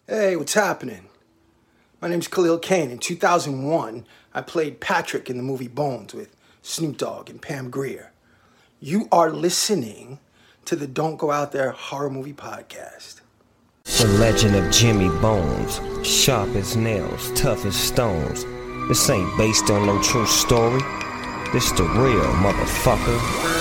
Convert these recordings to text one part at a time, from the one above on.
Hey, what's happening? My name's Khalil Kane. In 2001, I played Patrick in the movie Bones with Snoop Dogg and Pam Grier. You are listening to the Don't Go Out There Horror Movie Podcast. The legend of Jimmy Bones, sharp as nails, tough as stones. This ain't based on no true story. This the real motherfucker.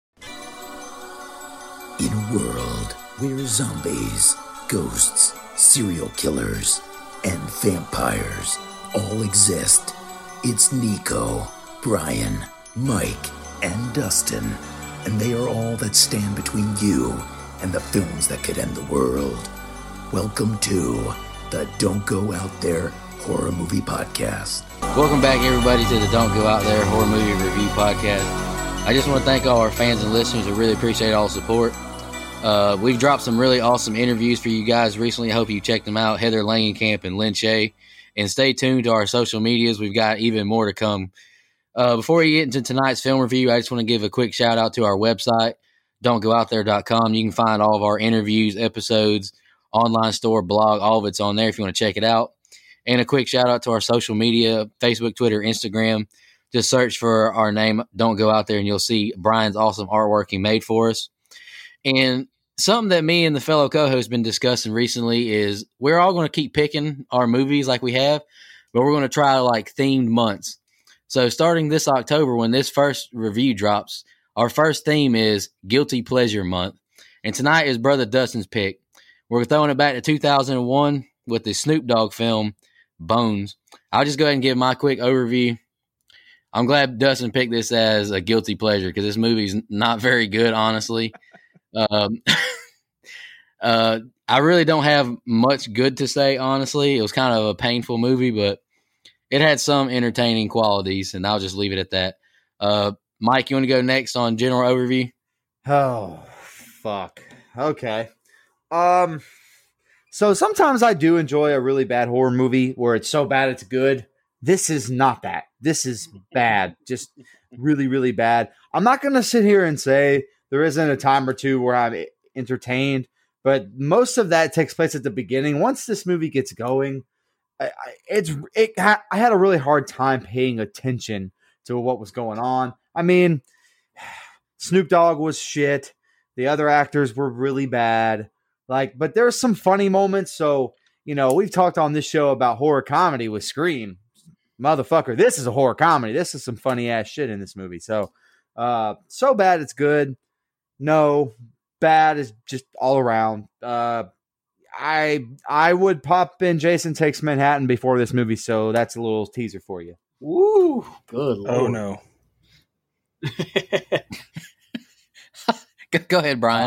In a world where zombies, ghosts, serial killers, and vampires all exist, it's Nico, Brian, Mike, and Dustin, and they are all that stand between you and the films that could end the world. Welcome to the Don't Go Out There Horror Movie Podcast. Welcome back, everybody, to the Don't Go Out There Horror Movie Review Podcast. I just want to thank all our fans and listeners. I really appreciate all the support. We've dropped some really awesome interviews for you guys recently. I hope you check them out, Heather Langenkamp and Lynn Shea. And stay tuned to our social medias. We've got even more to come. Before we get into tonight's film review, I just want to give a quick shout out to our website, don'tgooutthere.com. You can find all of our interviews, episodes, online store, blog, all of it's on there if you want to check it out. And a quick shout out to our social media, Facebook, Twitter, Instagram. Just search for our name, Don't Go Out There, and you'll see Brian's awesome artwork he made for us. And something that me and the fellow co-host been discussing recently is we're all going to keep picking our movies like we have, but we're going to try like themed months. So starting this October, when this first review drops, our first theme is Guilty Pleasure Month. And tonight is Brother Dustin's pick. We're throwing it back to 2001 with the Snoop Dogg film, Bones. I'll just go ahead and give my quick overview. I'm glad Dustin picked this as a guilty pleasure because this movie's not very good, honestly. I really don't have much good to say, honestly. It was kind of a painful movie, but it had some entertaining qualities, and I'll just leave it at that. Mike, you want to go next on general overview? Oh, fuck. Okay. So sometimes I do enjoy a really bad horror movie where it's so bad it's good. This is not that. This is bad. Just really, really bad. I'm not going to sit here and say there isn't a time or two where I'm entertained, but most of that takes place at the beginning. Once this movie gets going, I had a really hard time paying attention to what was going on. I mean, Snoop Dogg was shit. The other actors were really bad. But there's some funny moments. So, we've talked on this show about horror comedy with Scream. Motherfucker, this is a horror comedy. This is some funny ass shit in this movie. So bad it's good. No, bad is just all around. I would pop in Jason Takes Manhattan before this movie, so that's a little teaser for you. Woo! Good Lord. Oh no. Go ahead, Brian.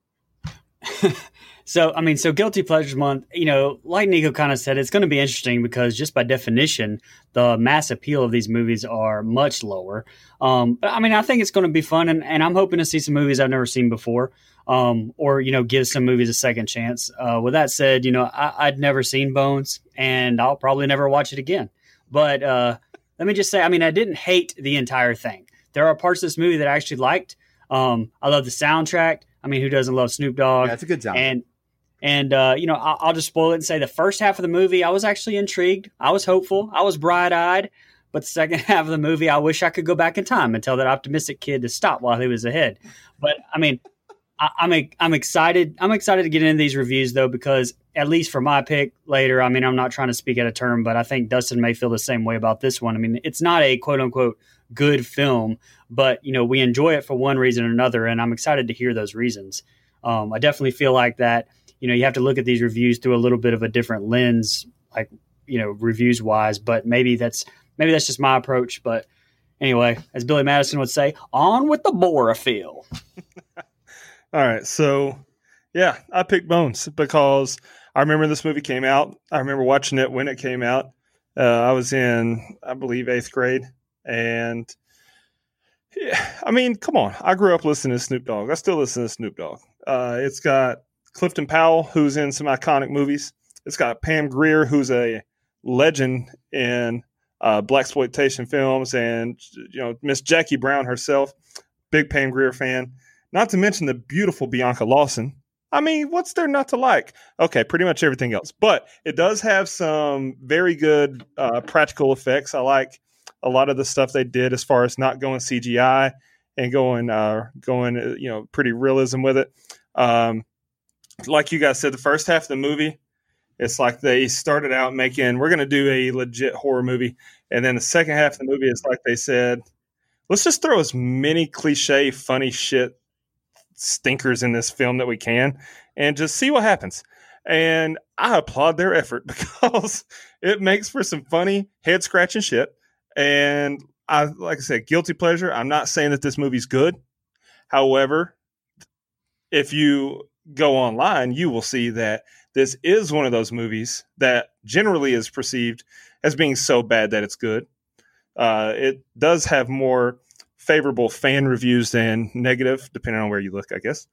So Guilty Pleasures Month, like Nico kind of said, it's going to be interesting because just by definition, the mass appeal of these movies are much lower. But I think it's going to be fun, and I'm hoping to see some movies I've never seen before, or give some movies a second chance. With that said, I'd never seen Bones, and I'll probably never watch it again. But let me just say, I didn't hate the entire thing. There are parts of this movie that I actually liked. I love the soundtrack. Who doesn't love Snoop Dogg? Yeah, it's a good sound. And I'll just spoil it and say the first half of the movie, I was actually intrigued. I was hopeful. I was bright-eyed. But the second half of the movie, I wish I could go back in time and tell that optimistic kid to stop while he was ahead. But, I'm excited. I'm excited to get into these reviews, though, because at least for my pick later, I'm not trying to speak out of turn, but I think Dustin may feel the same way about this one. It's not a quote-unquote good film, but, we enjoy it for one reason or another, and I'm excited to hear those reasons. I definitely feel like that. You have to look at these reviews through a little bit of a different lens, reviews wise, but maybe that's just my approach. But anyway, as Billy Madison would say, on with the Borophill. All right. So yeah, I picked Bones because I remember this movie came out. I remember watching it when it came out. I was in, I believe, 8th grade. And yeah, come on. I grew up listening to Snoop Dogg. I still listen to Snoop Dogg. It's got Clifton Powell, who's in some iconic movies. It's got Pam Grier, who's a legend in blaxploitation films, and Miss Jackie Brown herself, big Pam Grier fan. Not to mention the beautiful Bianca Lawson, I mean, what's there not to like? Okay, pretty much everything else. But it does have some very good practical effects. I like a lot of the stuff they did as far as not going CGI and going pretty realism with it. Like you guys said, the first half of the movie, it's like they started out making, we're going to do a legit horror movie. And then the second half of the movie is like they said, let's just throw as many cliche, funny shit stinkers in this film that we can and just see what happens. And I applaud their effort because it makes for some funny head scratching shit. And like I said, guilty pleasure. I'm not saying that this movie's good. However, if you go online, you will see that this is one of those movies that generally is perceived as being so bad that it's good. It does have more favorable fan reviews than negative, depending on where you look, I guess.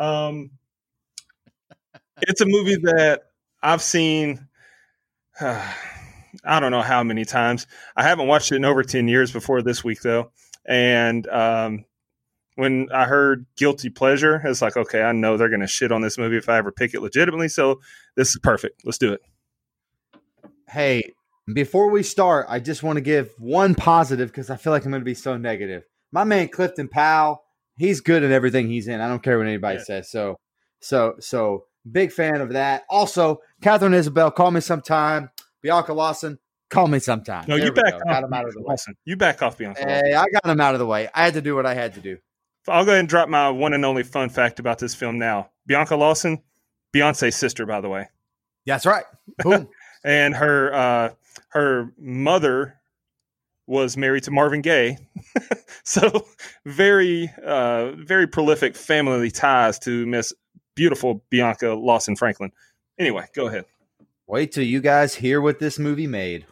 It's a movie that I've seen, I don't know how many times. I haven't watched it in over 10 years before this week, though. And when I heard guilty pleasure, it's like, okay, I know they're going to shit on this movie if I ever pick it legitimately. So this is perfect. Let's do it. Hey, before we start, I just want to give one positive because I feel like I'm going to be so negative. My man Clifton Powell, he's good at everything he's in. I don't care what anybody says. So big fan of that. Also, Catherine Isabel, call me sometime. Bianca Lawson, call me sometime. No, you back off. Got him out of the way. You back off, Bianca. Hey, I got him out of the way. I had to do what I had to do. I'll go ahead and drop my one and only fun fact about this film now. Bianca Lawson, Beyonce's sister, by the way. That's right. Boom. And her mother was married to Marvin Gaye. So very, very prolific family ties to Miss beautiful Bianca Lawson Franklin. Anyway, go ahead. Wait till you guys hear what this movie made.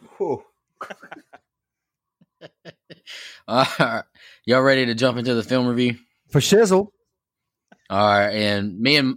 Y'all ready to jump into the film review? For shizzle. All right, and me and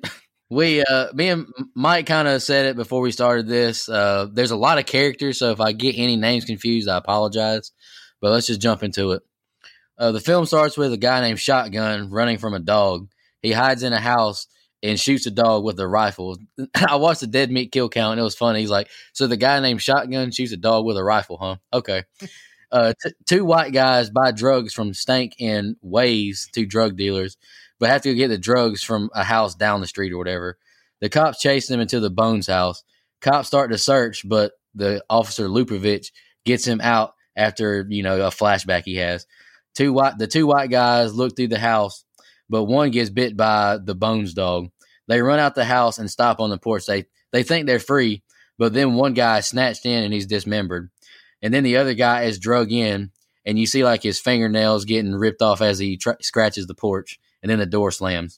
Mike kind of said it before we started this. There's a lot of characters, so if I get any names confused, I apologize. But let's just jump into it. The film starts with a guy named Shotgun running from a dog. He hides in a house and shoots a dog with a rifle. I watched the dead meat kill count, and it was funny. He's like, so the guy named Shotgun shoots a dog with a rifle, huh? Okay. Two white guys buy drugs from Stank and Waze, two drug dealers, but have to go get the drugs from a house down the street or whatever. The cops chase them into the Bones house. Cops start to search, but the officer Lupovich gets him out after, a flashback he has. The two white guys look through the house, but one gets bit by the Bones dog. They run out the house and stop on the porch. They think they're free, but then one guy is snatched in and he's dismembered. And then the other guy is drug in, and you see like his fingernails getting ripped off as he scratches the porch, and then the door slams.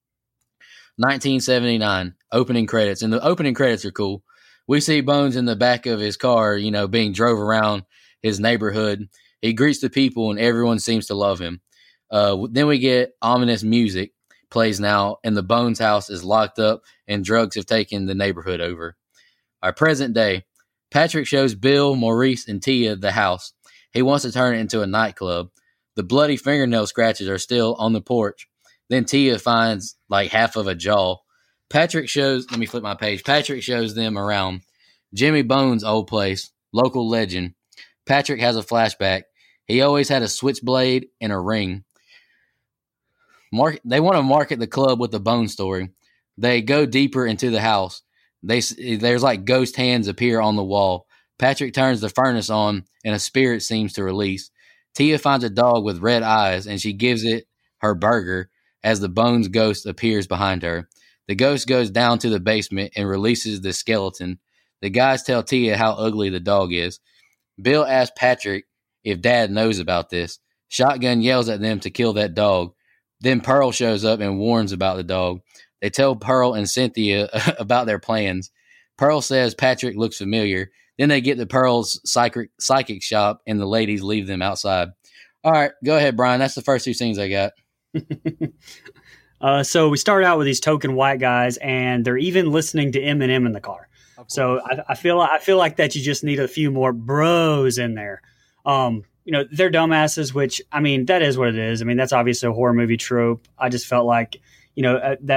1979, opening credits. And the opening credits are cool. We see Bones in the back of his car, being drove around his neighborhood. He greets the people, and everyone seems to love him. Then we get ominous music plays now, and the Bones house is locked up, and drugs have taken the neighborhood over. Our present day. Patrick shows Bill, Maurice, and Tia the house. He wants to turn it into a nightclub. The bloody fingernail scratches are still on the porch. Then Tia finds like half of a jaw. Patrick shows them around. Jimmy Bones' old place, local legend. Patrick has a flashback. He always had a switchblade and a ring. They want to market the club with the Bone story. They go deeper into the house. There's like ghost hands appear on the wall. Patrick turns the furnace on, and a spirit seems to release. Tia finds a dog with red eyes, and she gives it her burger as the Bones ghost appears behind her. The ghost goes down to the basement and releases the skeleton. The guys tell Tia how ugly the dog is. Bill asks Patrick if Dad knows about this. Shotgun yells at them to kill that dog. Then Pearl shows up and warns about the dog. They tell Pearl and Cynthia about their plans. Pearl says Patrick looks familiar. Then they get to Pearl's psychic shop, and the ladies leave them outside. All right, go ahead, Brian. That's the first two scenes I got. So we start out with these token white guys, and they're even listening to Eminem in the car. So I feel like that you just need a few more bros in there. They're dumbasses, which, I mean, that is what it is. I mean, that's obviously a horror movie trope. I just felt like, that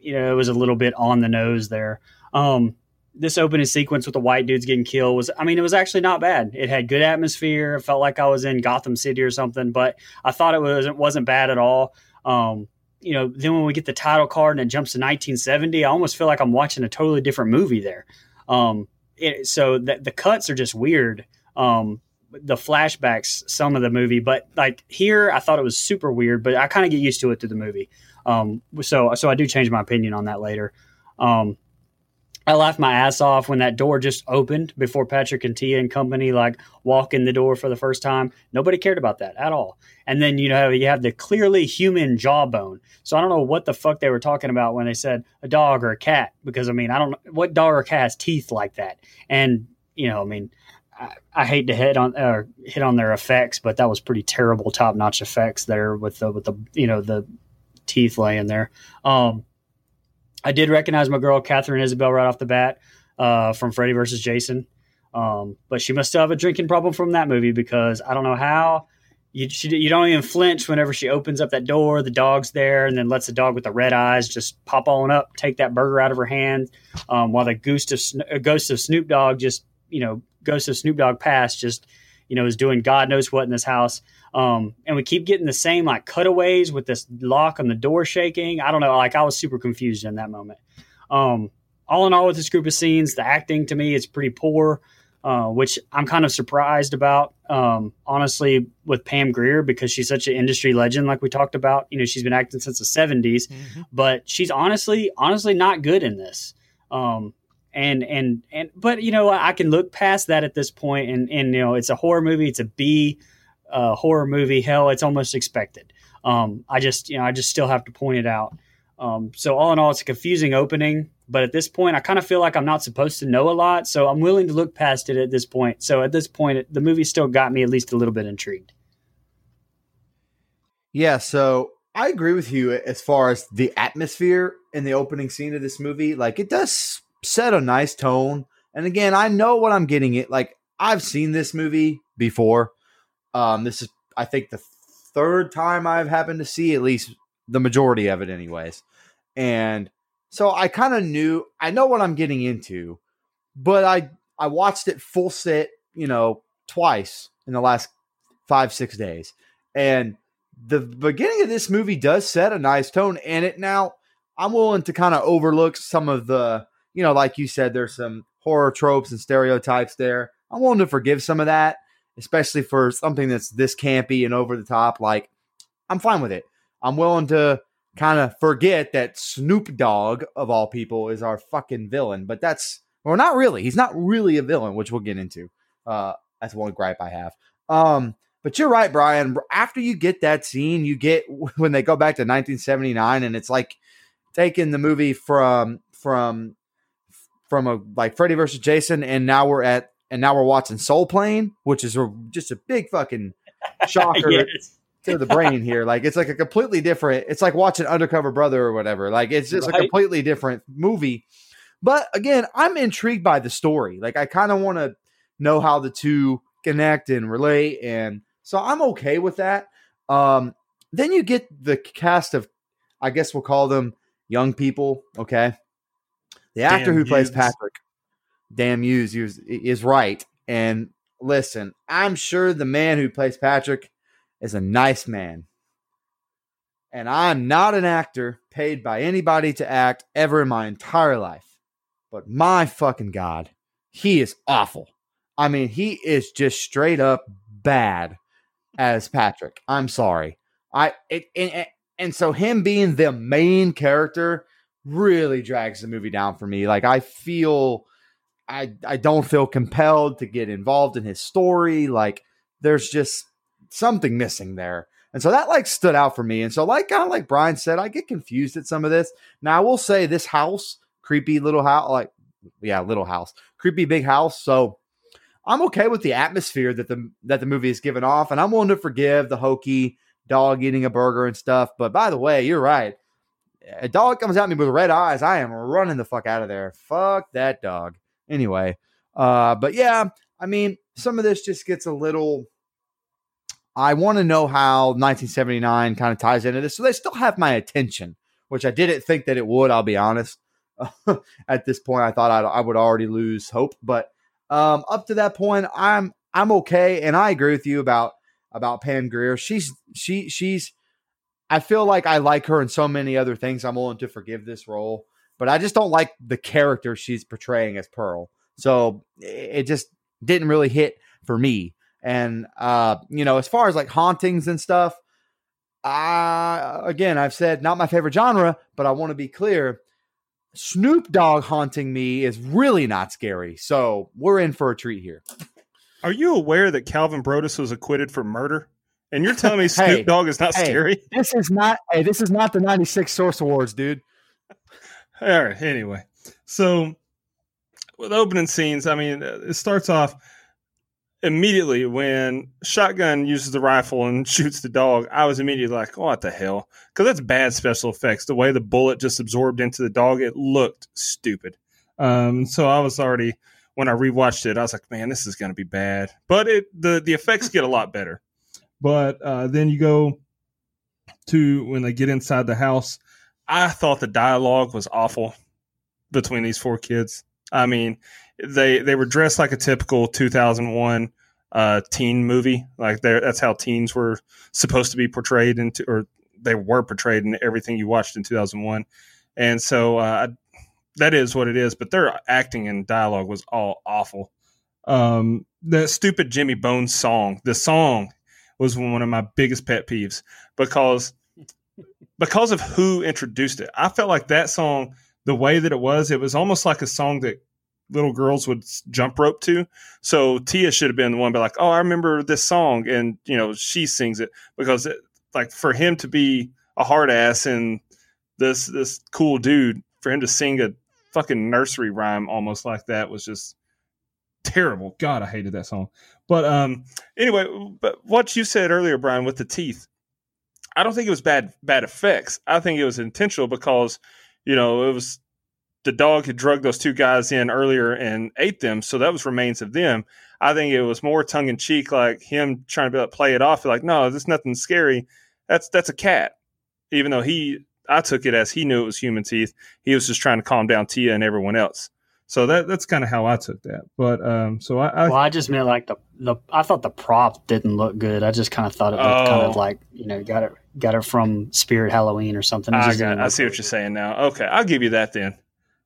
it was a little bit on the nose there. This opening sequence with the white dudes getting killed it was actually not bad. It had good atmosphere. It felt like I was in Gotham City or something, but I thought it wasn't bad at all. Then when we get the title card and it jumps to 1970, I almost feel like I'm watching a totally different movie there. So the cuts are just weird. The flashbacks, some of the movie, but like here, I thought it was super weird, but I kind of get used to it through the movie. So I do change my opinion on that later. I laughed my ass off when that door just opened before Patrick and Tia and company like walk in the door for the first time. Nobody cared about that at all. And then, you have the clearly human jawbone. So I don't know what the fuck they were talking about when they said a dog or a cat, because I don't know what dog or cat has teeth like that. And, I hate to hit on their effects, but that was pretty terrible top notch effects there with the teeth laying there. I did recognize my girl, Catherine Isabel, right off the bat from Freddy vs. Jason. But she must still have a drinking problem from that movie, because I don't know how you don't even flinch whenever she opens up that door, the dog's there, and then lets the dog with the red eyes just pop on up, take that burger out of her hand, while the ghost of Snoop Dogg Ghost of Snoop Dogg past just, is doing God knows what in this house. And we keep getting the same like cutaways with this lock on the door shaking. I don't know. Like I was super confused in that moment. All in all, with this group of scenes, the acting to me is pretty poor, which I'm kind of surprised about, honestly, with Pam Grier, because she's such an industry legend. Like we talked about, she's been acting since the 70s, but she's honestly not good in this. But I can look past that at this point, and it's a horror movie. It's a B horror movie. Hell, it's almost expected. I just still have to point it out. So all in all, it's a confusing opening, but at this point, I kind of feel like I'm not supposed to know a lot. So I'm willing to look past it at this point. So at this point, the movie still got me at least a little bit intrigued. Yeah. So I agree with you as far as the atmosphere in the opening scene of this movie. Like it does set a nice tone. And again, I know what I'm getting at. Like I've seen this movie before. This is, I think, the third time I've happened to see at least the majority of it anyways. And so I kind of I know what I'm getting into, but I watched it full set, twice in the last 5-6 days. And the beginning of this movie does set a nice tone. And now I'm willing to kind of overlook some of the, like you said, there's some horror tropes and stereotypes there. I'm willing to forgive some of that, especially for something that's this campy and over the top. Like, I'm fine with it. I'm willing to kind of forget that Snoop Dogg, of all people, is our fucking villain. But not really. He's not really a villain, which we'll get into. That's one gripe I have. But you're right, Brian. After you get that scene, you get when they go back to 1979, and it's like taking the movie from a like Freddy versus Jason, and now we're watching Soul Plane, which is just a big fucking shocker to the brain here. Like it's like a completely different. It's like watching Undercover Brother or whatever. Like it's just a completely different movie. But again, I'm intrigued by the story. Like I kind of want to know how the two connect and relate, and so I'm okay with that. Then you get the cast of, I guess we'll call them young people. Okay. The actor who plays Patrick, Dan Hughes, is right. And listen, I'm sure the man who plays Patrick is a nice man. And I'm not an actor paid by anybody to act ever in my entire life. But my fucking God, he is awful. I mean, he is just straight up bad as Patrick. I'm sorry. And so him being the main character really drags the movie down for me. Like I don't feel compelled to get involved in his story. Like there's just something missing there. And so that like stood out for me. And so like kind of like Brian said, I get confused at some of this. Now I will say this house, creepy little house, little house, creepy big house. So I'm okay with the atmosphere that the movie is giving off. And I'm willing to forgive the hokey dog eating a burger and stuff. But by the way, you're right. A dog comes at me with red eyes, I am running the fuck out of there. Fuck that dog. Anyway, but yeah, I mean, some of this just gets a little. I want to know how 1979 kind of ties into this, so they still have my attention, which I didn't think that it would. I'll be honest. At this point, I thought I would already lose hope, but up to that point, I'm okay, and I agree with you about Pam Grier. She's. I feel like I like her in so many other things. I'm willing to forgive this role, but I just don't like the character she's portraying as Pearl. So it just didn't really hit for me. And as far as like hauntings and stuff, again, I've said not my favorite genre, but I want to be clear. Snoop Dogg haunting me is really not scary. So we're in for a treat here. Are you aware that Calvin Brodus was acquitted for murder? And you're telling me Snoop Dogg is not scary? This is not the 96 Source Awards, dude. All right. Anyway, so with opening scenes, I mean, it starts off immediately when Shotgun uses the rifle and shoots the dog. I was immediately like, oh, what the hell? Because that's bad special effects. The way the bullet just absorbed into the dog, it looked stupid. So I was already, when I rewatched it, I was like, man, this is going to be bad. But the effects get a lot better. But then you go to when they get inside the house. I thought the dialogue was awful between these four kids. I mean, they were dressed like a typical 2001 teen movie. Like that's how teens were supposed to be portrayed or they were portrayed in everything you watched in 2001. And so that is what it is. But their acting and dialogue was all awful. The stupid Jimmy Bones song. The song was one of my biggest pet peeves because of who introduced it. I felt like that song, the way that it was almost like a song that little girls would jump rope to. So Tia should have been the one be like, oh, I remember this song. And, she sings it because for him to be a hard ass and this cool dude, for him to sing a fucking nursery rhyme almost like that was just terrible. God, I hated that song. But anyway, but what you said earlier, Brian, with the teeth, I don't think it was bad effects. I think it was intentional because, it was the dog had drugged those two guys in earlier and ate them. So that was remains of them. I think it was more tongue in cheek, like him trying to play it off. Like, no, there's nothing scary. That's a cat. Even though I took it as he knew it was human teeth. He was just trying to calm down Tia and everyone else. So that's kind of how I took that. But I just meant like I thought the prop didn't look good. I just kind of thought it looked kind of like, got it from Spirit Halloween or something. I see what you're saying now. Okay, I'll give you that then.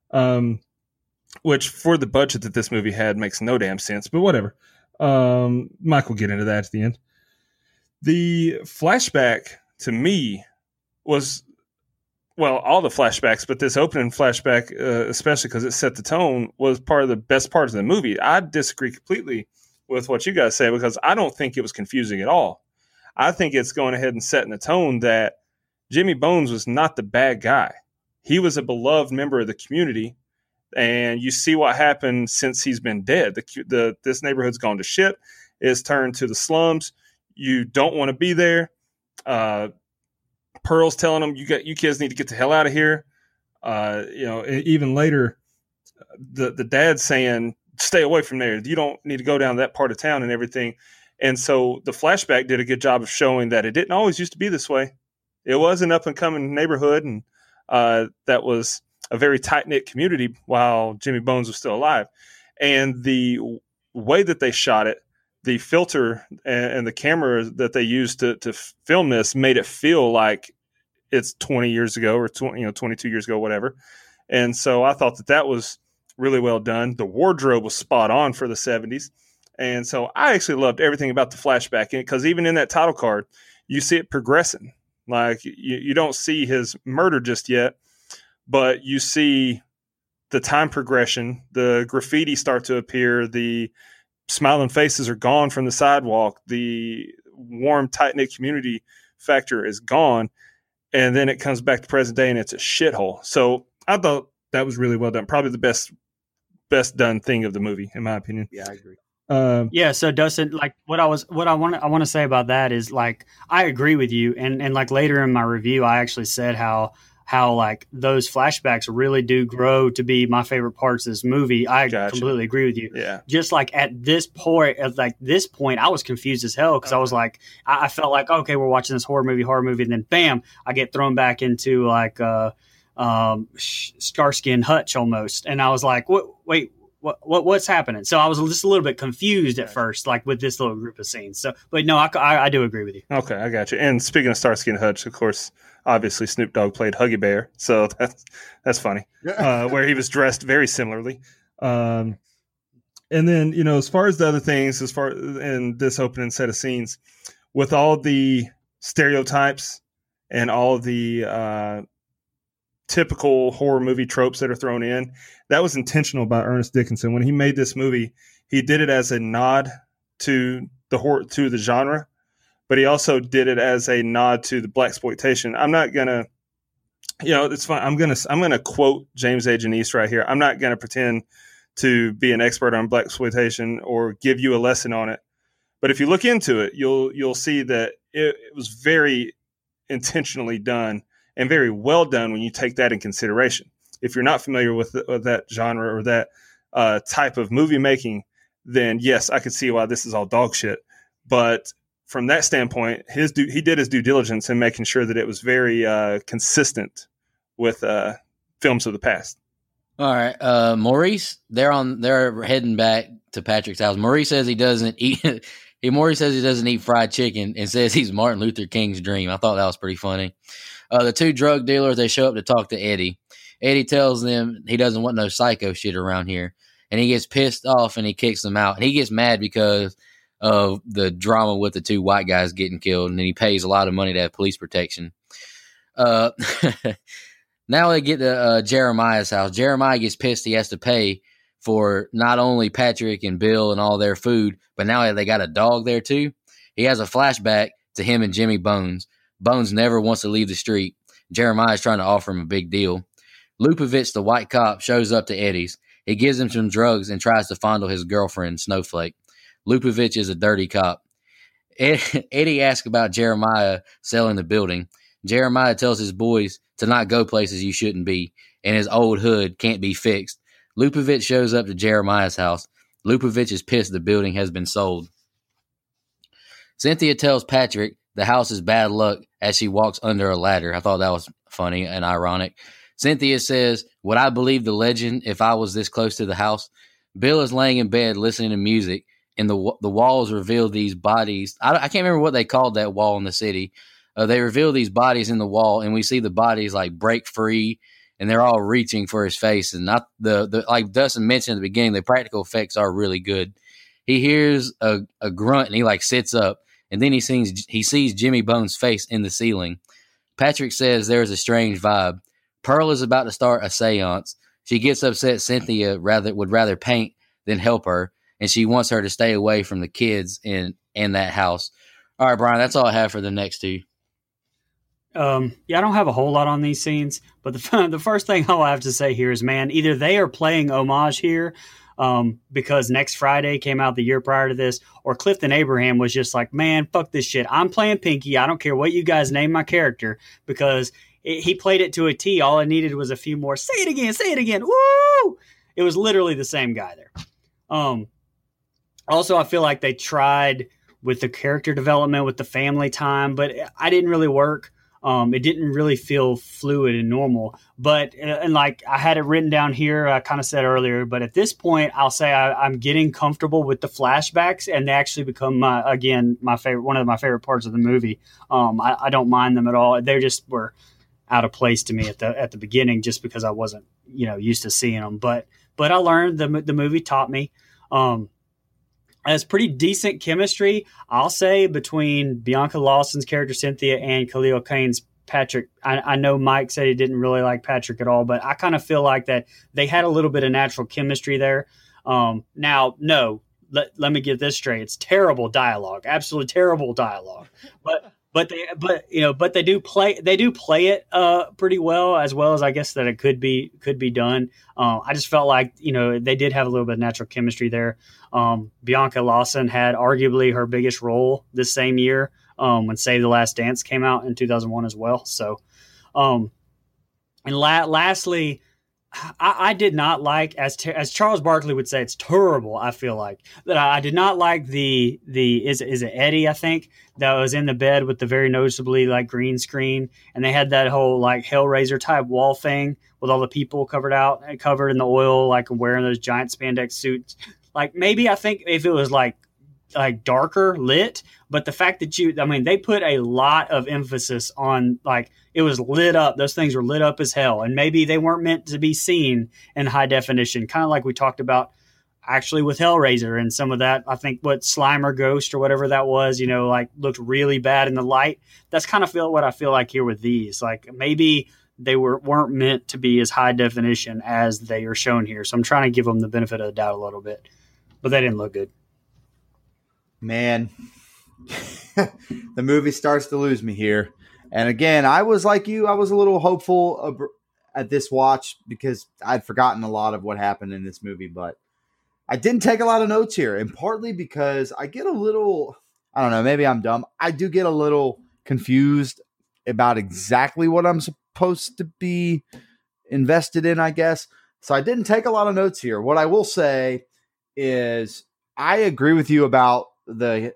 Which for the budget that this movie had makes no damn sense, but whatever. Mike will get into that at the end. The flashback to me was, well, all the flashbacks, but this opening flashback, especially because it set the tone, was part of the best parts of the movie. I disagree completely with what you guys say because I don't think it was confusing at all. I think it's going ahead and setting the tone that Jimmy Bones was not the bad guy. He was a beloved member of the community, and you see what happened since he's been dead. This neighborhood's gone to shit. It's turned to the slums. You don't want to be there. Pearl's telling them, you kids need to get the hell out of here. Even later, the dad's saying, stay away from there. You don't need to go down that part of town and everything. And so the flashback did a good job of showing that it didn't always used to be this way. It was an up and coming neighborhood, and that was a very tight knit community while Jimmy Bones was still alive. And the way that they shot it, the filter and the camera that they used to film this made it feel like it's 20 years ago or 22 years ago, whatever. And so I thought that was really well done. The wardrobe was spot on for the 70s. And so I actually loved everything about the flashback because even in that title card, you see it progressing. Like you don't see his murder just yet, but you see the time progression, the graffiti start to appear, the smiling faces are gone from the sidewalk. The warm, tight-knit community factor is gone. And then it comes back to present day and it's a shithole. So I thought that was really well done. Probably the best done thing of the movie, in my opinion. Yeah, I agree. So Dustin, like what I want to say about that is like, I agree with you. And like later in my review, I actually said how how like those flashbacks really do grow to be my favorite parts of this movie. I Gotcha. completely agree with you. Yeah. Just like at this point, I was confused as hell because I was like, I felt like, okay, we're watching this horror movie, and then bam, I get thrown back into like Starsky and Hutch almost, and I was like, what's happening? So I was just a little bit confused at first, like with this little group of scenes. So, but no, I do agree with you. Okay, I got you. And speaking of Starsky and Hutch, of course, obviously Snoop Dogg played Huggy Bear, so that's funny. Where he was dressed very similarly. And then, you know, as far as the other things, in this opening set of scenes, with all the stereotypes and all the typical horror movie tropes that are thrown in, that was intentional by Ernest Dickinson. When he made this movie, he did it as a nod to the genre, but he also did it as a nod to the blaxploitation. I'm not gonna, you know, it's fine. I'm gonna quote James A. Janisse right here. I'm not gonna pretend to be an expert on blaxploitation or give you a lesson on it. But if you look into it, you'll see that it was very intentionally done and very well done when you take that in consideration. If you're not familiar with that genre or that type of movie making, then yes, I could see why this is all dog shit. But from that standpoint, he did his due diligence in making sure that it was very consistent with films of the past. All right, Maurice, they're heading back to Patrick's house. Maurice says he doesn't eat. Maurice says he doesn't eat fried chicken and says he's Martin Luther King's dream. I thought that was pretty funny. The two drug dealers, they show up to talk to Eddie. Eddie tells them he doesn't want no psycho shit around here, and he gets pissed off and he kicks them out. And he gets mad because of the drama with the two white guys getting killed, and then he pays a lot of money to have police protection. Now they get to Jeremiah's house. Jeremiah gets pissed he has to pay for not only Patrick and Bill and all their food, but now they got a dog there too. He has a flashback to him and Jimmy Bones. Bones never wants to leave the street. Jeremiah is trying to offer him a big deal. Lupovich, the white cop, shows up to Eddie's. He gives him some drugs and tries to fondle his girlfriend, Snowflake. Lupovich is a dirty cop. Eddie asks about Jeremiah selling the building. Jeremiah tells his boys to not go places you shouldn't be, and his old hood can't be fixed. Lupovich shows up to Jeremiah's house. Lupovich is pissed the building has been sold. Cynthia tells Patrick the house is bad luck as she walks under a ladder. I thought that was funny and ironic. Cynthia says, would I believe the legend if I was this close to the house? Bill is laying in bed listening to music, and the walls reveal these bodies. I can't remember what they called that wall in the city. They reveal these bodies in the wall, and we see the bodies like break free, and they're all reaching for his face. And not the like Dustin mentioned at the beginning, the practical effects are really good. He hears a grunt, and he like sits up, and then he sees Jimmy Bones' face in the ceiling. Patrick says there's a strange vibe. Pearl is about to start a seance. She gets upset Cynthia would rather paint than help her, and she wants her to stay away from the kids in that house. All right, Brian, that's all I have for the next two. I don't have a whole lot on these scenes, but the first thing I'll have to say here is, man, either they are playing homage here because Next Friday came out the year prior to this, or Clifton Abraham was just like, man, fuck this shit. I'm playing Pinky. I don't care what you guys name my character, because he played it to a T. All I needed was a few more. Say it again. Woo! It was literally the same guy there. Also, I feel like they tried with the character development, with the family time, but I didn't really work. It didn't really feel fluid and normal. But and like I had it written down here, I kind of said earlier, but at this point, I'll say I'm getting comfortable with the flashbacks, and they actually become my favorite, one of my favorite parts of the movie. I don't mind them at all. They just were out of place to me at the beginning, just because I wasn't used to seeing them. But I learned the movie taught me. Has pretty decent chemistry, I'll say, between Bianca Lawson's character Cynthia and Khalil Kane's Patrick. I know Mike said he didn't really like Patrick at all, but I kind of feel like that they had a little bit of natural chemistry there. Now, no, let me get this straight. It's terrible dialogue, absolutely terrible dialogue. But they do play it pretty well as I guess that it could be done. I just felt like they did have a little bit of natural chemistry there. Bianca Lawson had arguably her biggest role this same year when Save the Last Dance came out in 2001 as well. So And lastly, I did not like, as Charles Barkley would say, it's terrible. I feel like that I did not like the is it Eddie, I think, that was in the bed with the very noticeably like green screen, and they had that whole like Hellraiser type wall thing with all the people covered in the oil, like wearing those giant spandex suits. Like maybe I think if it was like darker lit, but the fact that they put a lot of emphasis on like it was lit up. Those things were lit up as hell, and maybe they weren't meant to be seen in high definition, kind of like we talked about actually with Hellraiser and some of that. I think what Slimer Ghost or whatever that was, like looked really bad in the light. That's kind of what I feel like here with these. Like maybe they weren't meant to be as high definition as they are shown here. So I'm trying to give them the benefit of the doubt a little bit, but they didn't look good. Man, the movie starts to lose me here. And again, I was like you. I was a little hopeful at this watch because I'd forgotten a lot of what happened in this movie. But I didn't take a lot of notes here. And partly because I get a little, I don't know, maybe I'm dumb. I do get a little confused about exactly what I'm supposed to be invested in, I guess. So I didn't take a lot of notes here. What I will say is I agree with you about the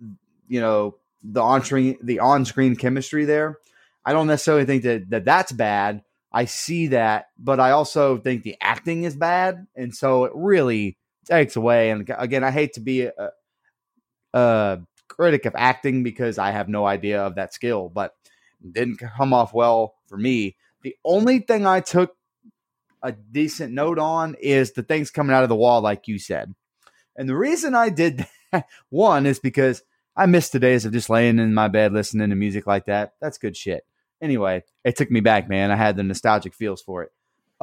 on-screen chemistry there. I don't necessarily think that's bad. I see that, but I also think the acting is bad, and so it really takes away. And again, I hate to be a critic of acting because I have no idea of that skill, but it didn't come off well for me. The only thing I took a decent note on is the things coming out of the wall, like you said. And the reason I did that, one, is because I missed the days of just laying in my bed listening to music like that. That's good shit. Anyway, it took me back, man. I had the nostalgic feels for it.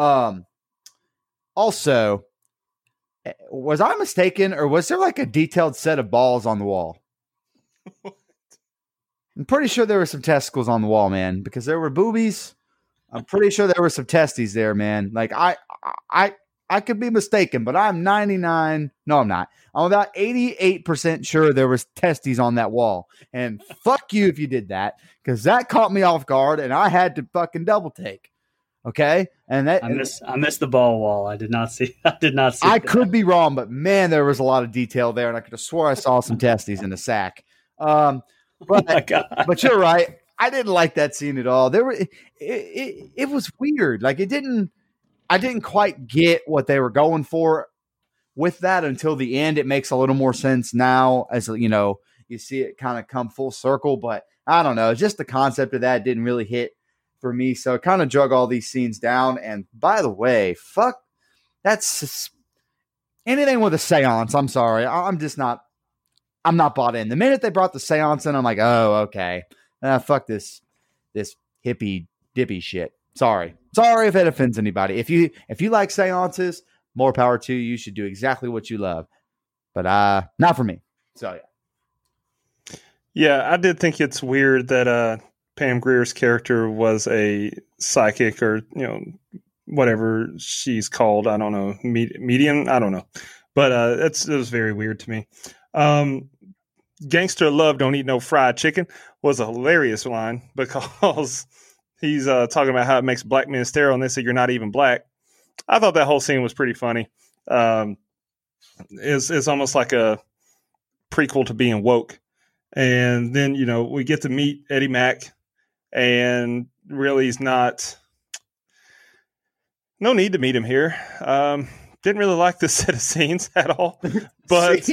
Also, was I mistaken, or was there like a detailed set of balls on the wall? I'm pretty sure there were some testicles on the wall, man, because there were boobies. I'm pretty sure there were some testes there, man. Like I could be mistaken, but I'm 99. No, I'm not. I'm about 88% sure there was testes on that wall. And fuck you if you did that, because that caught me off guard and I had to fucking double take. Okay. And that I missed the ball wall. I did not see. I could be wrong, but man, there was a lot of detail there, and I could have swore I saw some testes in the sack. But you're right. I didn't like that scene at all. It was weird. Like I didn't quite get what they were going for with that until the end. It makes a little more sense now as you see it kind of come full circle, but I don't know. Just the concept of that didn't really hit for me. So it kind of drug all these scenes down. And by the way, fuck, that's anything with a seance. I'm sorry. I'm not bought in. The minute they brought the seance in, I'm like, oh, okay. Fuck this hippie dippy shit. Sorry if it offends anybody. If you like seances, more power to you. You should do exactly what you love. But not for me. So yeah. Yeah, I did think it's weird that Pam Grier's character was a psychic, or whatever she's called. I don't know, medium. I don't know, but it was very weird to me. Gangster love don't eat no fried chicken was a hilarious line, because he's talking about how it makes black men sterile, and they say you're not even black. I thought that whole scene was pretty funny. It's almost like a prequel to being woke. And then, we get to meet Eddie Mack, and really he's no need to meet him here. Didn't really like this set of scenes at all, but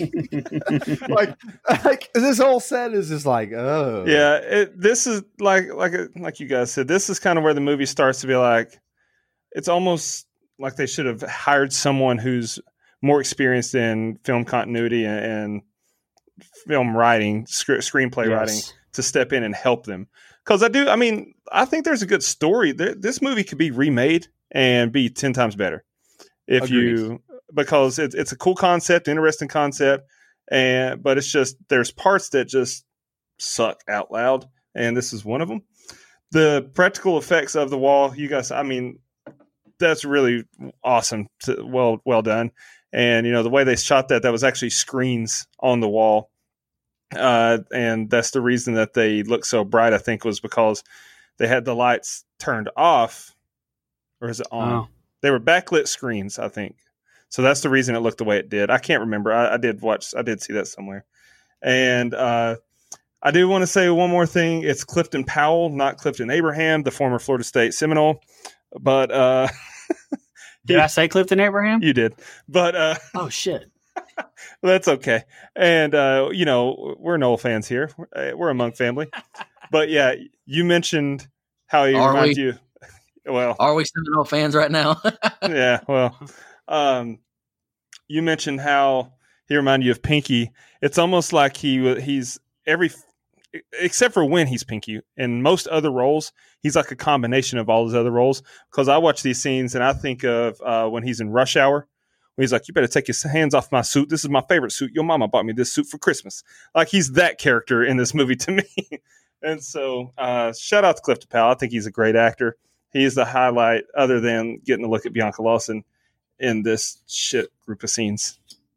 like this whole set is just like, oh yeah, this is like you guys said, this is kind of where the movie starts to be like, it's almost like they should have hired someone who's more experienced in film continuity and film writing, screenplay writing, to step in and help them. Because I think there's a good story. This movie could be remade and be 10 times better. Because it's a cool concept, interesting concept, but it's just, there's parts that just suck out loud, and this is one of them. The practical effects of the wall, you guys, that's really awesome. Well done. And the way they shot that was actually screens on the wall, and that's the reason that they look so bright. I think was because they had the lights turned off or is it on? Oh. They were backlit screens, I think. So that's the reason it looked the way it did. I can't remember. I did see that somewhere. And I do want to say one more thing. It's Clifton Powell, not Clifton Abraham, the former Florida State Seminole. But did I say Clifton Abraham? You did. But oh shit. That's okay. And we're Noel fans here. We're a Monk family. But yeah, you mentioned how he reminds you. Well, are we Seminole fans right now? Yeah. Well, you mentioned how he reminded you of Pinky. It's almost like he's except for when he's Pinky. In most other roles, he's like a combination of all his other roles. Because I watch these scenes and I think of when he's in Rush Hour. When he's like, you better take your hands off my suit. This is my favorite suit. Your mama bought me this suit for Christmas. Like, he's that character in this movie to me. And so shout out to Clifton Powell. I think he's a great actor. He's the highlight other than getting to look at Bianca Lawson in this shit group of scenes.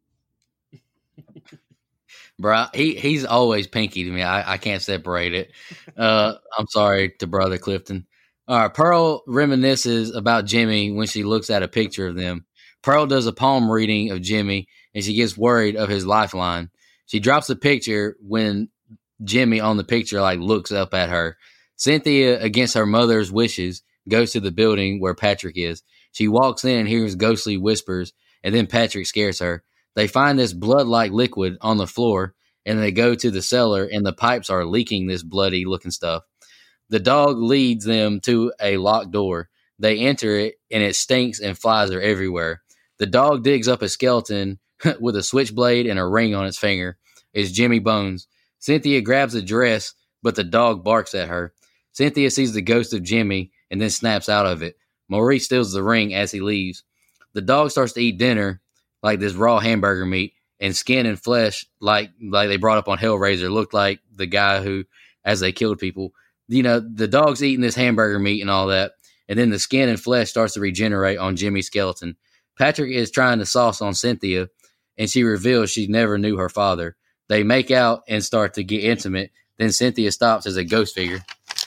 Bro, he's always Pinky to me. I can't separate it. I'm sorry to brother Clifton. All right, Pearl reminisces about Jimmy when she looks at a picture of them. Pearl does a palm reading of Jimmy, and she gets worried of his lifeline. She drops the picture when Jimmy on the picture looks up at her. Cynthia, against her mother's wishes, goes to the building where Patrick is. She walks in and hears ghostly whispers, and then Patrick scares her. They find this blood-like liquid on the floor, and they go to the cellar, and the pipes are leaking this bloody-looking stuff. The dog leads them to a locked door. They enter it, and it stinks and flies are everywhere. The dog digs up a skeleton with a switchblade and a ring on its finger. It's Jimmy Bones. Cynthia grabs a dress, but the dog barks at her. Cynthia sees the ghost of Jimmy and then snaps out of it. Maurice steals the ring as he leaves. The dog starts to eat dinner, like this raw hamburger meat, and skin and flesh, like they brought up on Hellraiser, looked like the guy who, as they killed people. The dog's eating this hamburger meat and all that, and then the skin and flesh starts to regenerate on Jimmy's skeleton. Patrick is trying to sauce on Cynthia, and she reveals she never knew her father. They make out and start to get intimate. Then Cynthia stops as a ghost figure.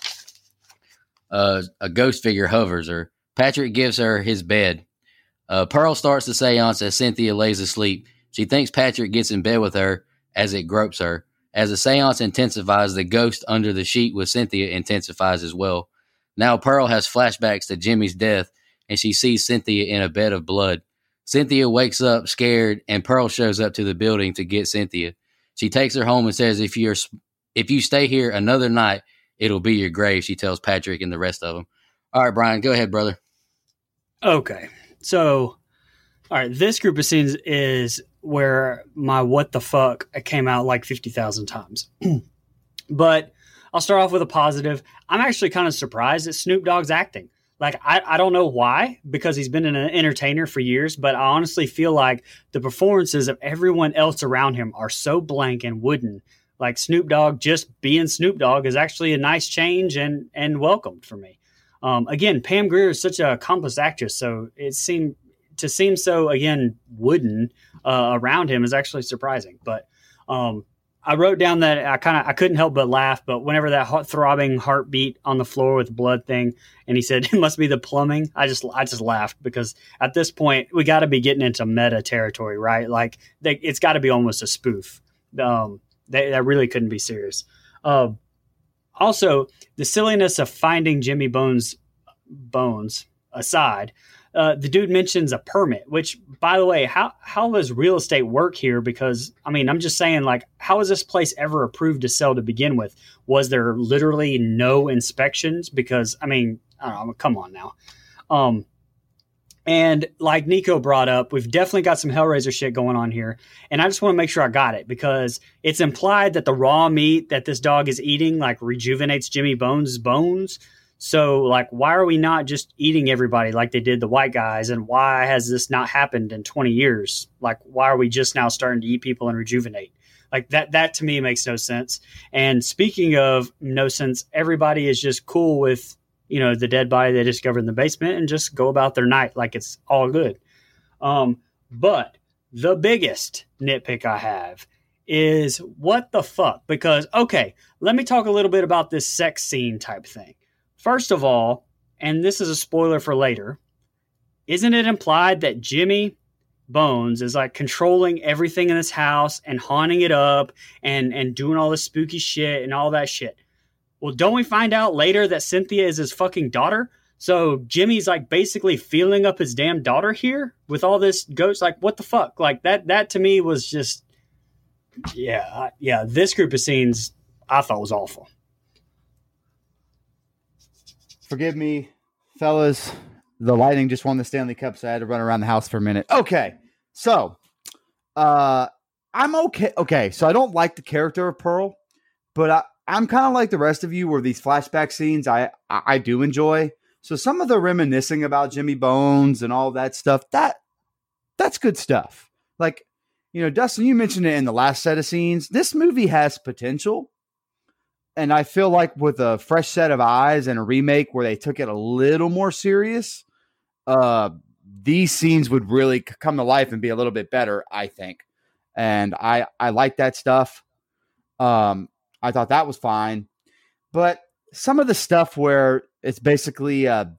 A ghost figure hovers her. Patrick gives her his bed. Pearl starts the seance as Cynthia lays asleep. She thinks Patrick gets in bed with her as it gropes her. As the seance intensifies, the ghost under the sheet with Cynthia intensifies as well. Now Pearl has flashbacks to Jimmy's death, and she sees Cynthia in a bed of blood. Cynthia wakes up scared, and Pearl shows up to the building to get Cynthia. She takes her home and says, if you stay here another night, it'll be your grave, she tells Patrick and the rest of them. All right, Brian, go ahead, brother. Okay. So, all right, this group of scenes is where my what the fuck came out like 50,000 times. But I'll start off with a positive. I'm actually kind of surprised at Snoop Dogg's acting. Like, I don't know why, because he's been an entertainer for years, but I honestly feel like the performances of everyone else around him are so blank and wooden. Like, Snoop Dogg just being Snoop Dogg is actually a nice change and welcomed for me. Again, Pam Grier is such a accomplished actress, so it seemed so, again, wooden around him is actually surprising. But I wrote down that I couldn't help but laugh, but whenever that throbbing heartbeat on the floor with the blood thing, and he said, it must be the plumbing, I just laughed, because at this point, we got to be getting into meta territory, right? Like, it's got to be almost a spoof. That really couldn't be serious. Also, the silliness of finding Jimmy Bones aside, the dude mentions a permit, which, by the way, how does real estate work here? Because, I mean, I'm just saying, like, how was this place ever approved to sell to begin with? Was there literally no inspections? Because, I mean, I don't know, come on now. And like Nico brought up, we've definitely got some Hellraiser shit going on here. And I just want to make sure I got it, because it's implied that the raw meat that this dog is eating, like, rejuvenates Jimmy Bones' bones. So, like, why are we not just eating everybody like they did the white guys? And why has this not happened in 20 years? Like, why are we just now starting to eat people and rejuvenate? Like, that to me makes no sense. And speaking of no sense, everybody is just cool with, the dead body they discovered in the basement and just go about their night like it's all good. But the biggest nitpick I have is what the fuck? Because, okay, let me talk a little bit about this sex scene type thing. First of all, and this is a spoiler for later, isn't it implied that Jimmy Bones is like controlling everything in this house and haunting it up and doing all this spooky shit and all that shit? Well, don't we find out later that Cynthia is his fucking daughter? So Jimmy's like basically feeling up his damn daughter here with all this ghost. Like, what the fuck? Like that to me was just, yeah. This group of scenes I thought was awful. Forgive me, fellas. The Lightning just won the Stanley Cup, so I had to run around the house for a minute. Okay, so I'm okay. Okay, so I don't like the character of Pearl, but I'm kind of like the rest of you where these flashback scenes I do enjoy. So some of the reminiscing about Jimmy Bones and all that stuff, that's good stuff. Like, you know, Dustin, you mentioned it in the last set of scenes. This movie has potential. And I feel like with a fresh set of eyes and a remake where they took it a little more serious, these scenes would really come to life and be a little bit better, I think. And I like that stuff. I thought that was fine. But some of the stuff where it's basically a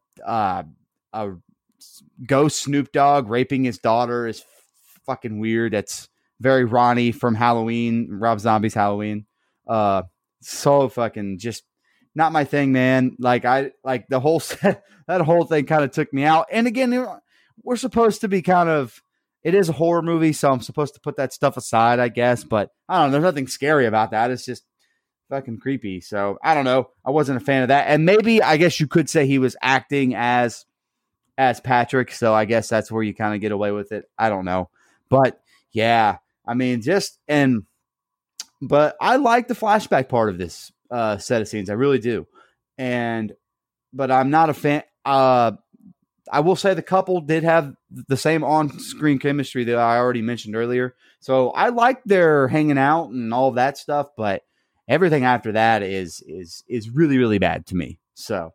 ghost Snoop Dogg raping his daughter is fucking weird. It's very Ronnie from Halloween, Rob Zombie's Halloween. So fucking just not my thing, man. Like the whole set, that whole thing kind of took me out. And again, we're supposed to be it is a horror movie, so I'm supposed to put that stuff aside, I guess. But I don't know. There's nothing scary about that. It's just fucking creepy. So I don't know. I wasn't a fan of that. And maybe I guess you could say he was acting as Patrick. So I guess that's where you kind of get away with it. I don't know. But yeah, I mean, but I like the flashback part of this set of scenes. I really do. But I'm not a fan. I will say the couple did have the same on-screen chemistry that I already mentioned earlier. So I like their hanging out and all of that stuff, but everything after that is really, really bad to me. So.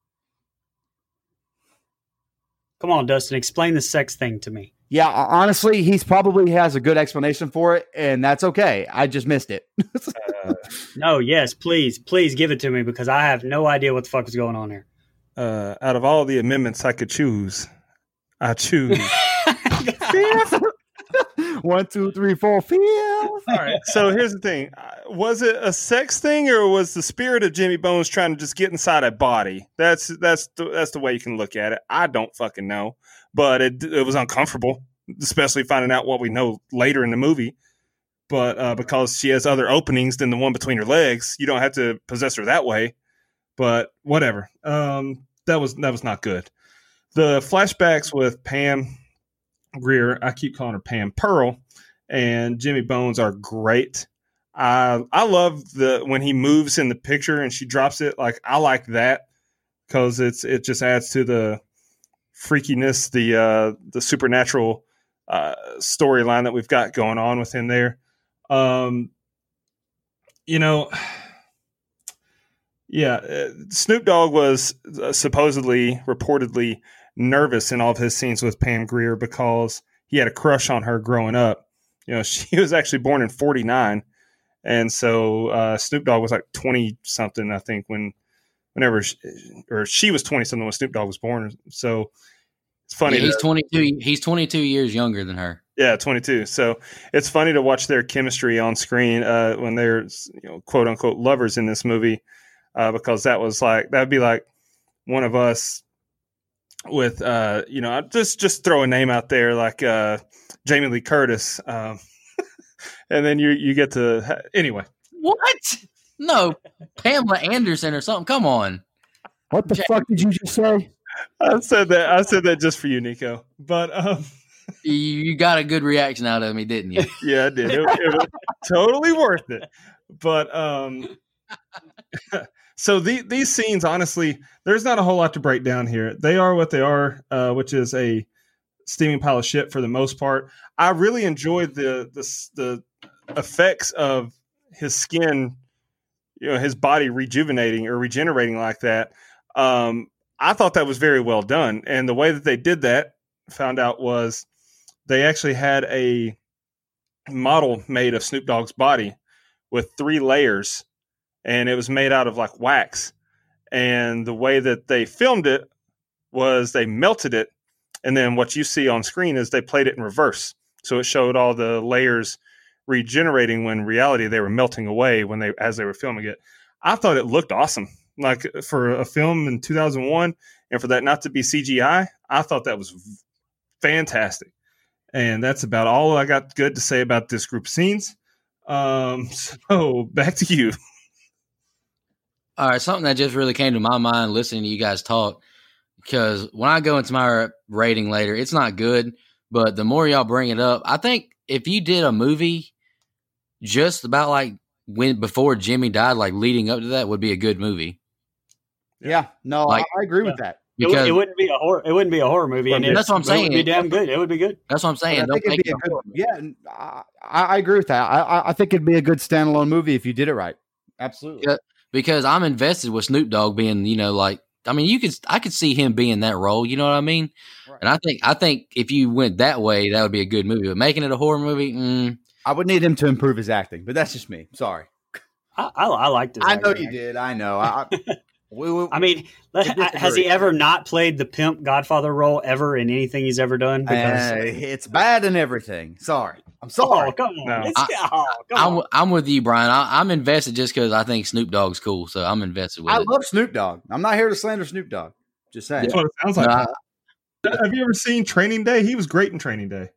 Come on, Dustin, explain the sex thing to me. Yeah, honestly, he's probably has a good explanation for it, and that's okay. I just missed it. No, yes, please give it to me because I have no idea what the fuck is going on here. Out of all the amendments I could choose, I choose. 1, 2, 3, 4, 5. All right. So here's the thing: was it a sex thing, or was the spirit of Jimmy Bones trying to just get inside a body? That's the way you can look at it. I don't fucking know, but it was uncomfortable, especially finding out what we know later in the movie. But because she has other openings than the one between her legs, you don't have to possess her that way. But whatever. That was not good. The flashbacks with Pam Grier, I keep calling her Pam Pearl, and Jimmy Bones are great. I love when he moves in the picture and she drops it. Like, I like that because it just adds to the freakiness, the supernatural storyline that we've got going on within there. Snoop Dogg was reportedly nervous in all of his scenes with Pam Grier because he had a crush on her growing up. You know, she was actually born in 1949. And so Snoop Dogg was like 20 something, I think, whenever she was 20 something when Snoop Dogg was born. So it's funny. Yeah, he's 22. He's 22 years younger than her. Yeah, 22. So it's funny to watch their chemistry on screen when they're, quote unquote lovers in this movie, because that'd be like one of us with, just throw a name out there like Jamie Lee Curtis. And then you get to anyway. What? No, Pamela Anderson or something. Come on. What the fuck did you just say? I said that just for you, Nico. But you got a good reaction out of me, didn't you? Yeah, I did. It was totally worth it. But so these scenes, honestly, there's not a whole lot to break down here. They are what they are, which is a steaming pile of shit for the most part. I really enjoyed the effects of his skin, his body rejuvenating or regenerating like that. I thought that was very well done. And the way that they did that, found out, was they actually had a model made of Snoop Dogg's body with 3 layers, and it was made out of like wax. And the way that they filmed it was they melted it And then what you see on screen is they played it in reverse. So it showed all the layers regenerating when in reality they were melting away as they were filming it. I thought it looked awesome. Like for a film in 2001 and for that not to be CGI, I thought that was fantastic. And that's about all I got good to say about this group of scenes. So back to you. All right, something that just really came to my mind listening to you guys talk, because when I go into my rating later, it's not good, but the more y'all bring it up, I think if you did a movie just about like before Jimmy died, like leading up to that, would be a good movie. Yeah, no, Like- I agree with that. Because It wouldn't be a horror. It wouldn't be a horror movie, and That's what I'm saying. It would be damn good. It would be good. that's what I'm saying. I Don't think it'd make be it a a good, horror movie. yeah, and I agree with that. I think it'd be a good standalone movie if you did it right. Absolutely. Yeah. Because I'm invested with Snoop Dogg being, like, I mean, I could see him being that role. You know what I mean? Right. And I think if you went that way, that would be a good movie. But making it a horror movie, I would need him to improve his acting, but that's just me. Sorry. I liked it. I know you did. I know. I mean, has he ever not played the pimp Godfather role ever in anything he's ever done? Because it's bad and everything. Sorry. I'm sorry. oh, come on, No. come on. I'm with you, Brian. I'm invested just because I think Snoop Dogg's cool. So I'm invested with I it. love Snoop Dogg. I'm not here to slander Snoop Dogg. Just saying. That's what it sounds like. No, Have you ever seen Training Day? He was great in Training Day.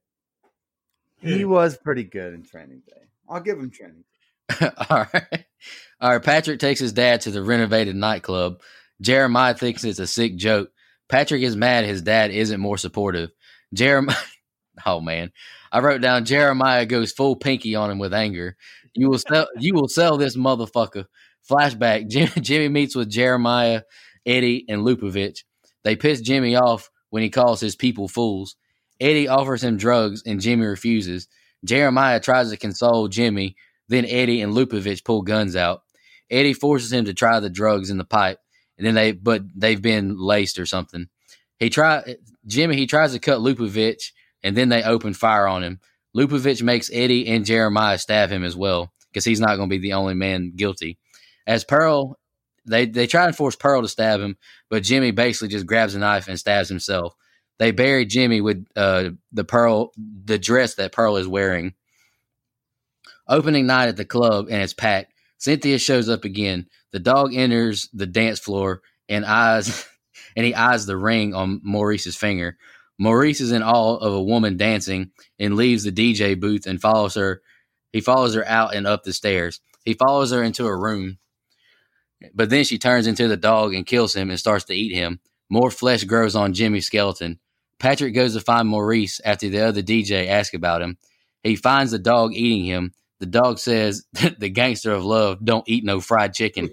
He was pretty good in Training Day. I'll give him Training Day. All right. All right. Patrick takes his dad to the renovated nightclub. Jeremiah thinks it's a sick joke. Patrick is mad his dad isn't more supportive. Jeremiah, oh man, I wrote down Jeremiah goes full pinky on him with anger. You will sell this motherfucker. Flashback. Jimmy meets with Jeremiah, Eddie, and Lupovich. They piss Jimmy off when he calls his people fools. Eddie offers him drugs and Jimmy refuses. Jeremiah tries to console Jimmy. Then Eddie and Lupovich pull guns out. Eddie forces him to try the drugs in the pipe, and then they've been laced or something. He tries to cut Lupovich, and then they open fire on him. Lupovich makes Eddie and Jeremiah stab him as well, because he's not going to be the only man guilty. As Pearl, they try and force Pearl to stab him, but Jimmy basically just grabs a knife and stabs himself. They bury Jimmy with the dress that Pearl is wearing. Opening night at the club, and it's packed. Cynthia shows up again. The dog enters the dance floor and he eyes the ring on Maurice's finger. Maurice is in awe of a woman dancing and leaves the DJ booth and follows her. He follows her out and up the stairs. He follows her into a room, but then she turns into the dog and kills him and starts to eat him. More flesh grows on Jimmy's skeleton. Patrick goes to find Maurice after the other DJ asks about him. He finds the dog eating him. The dog says, "The gangster of love don't eat no fried chicken."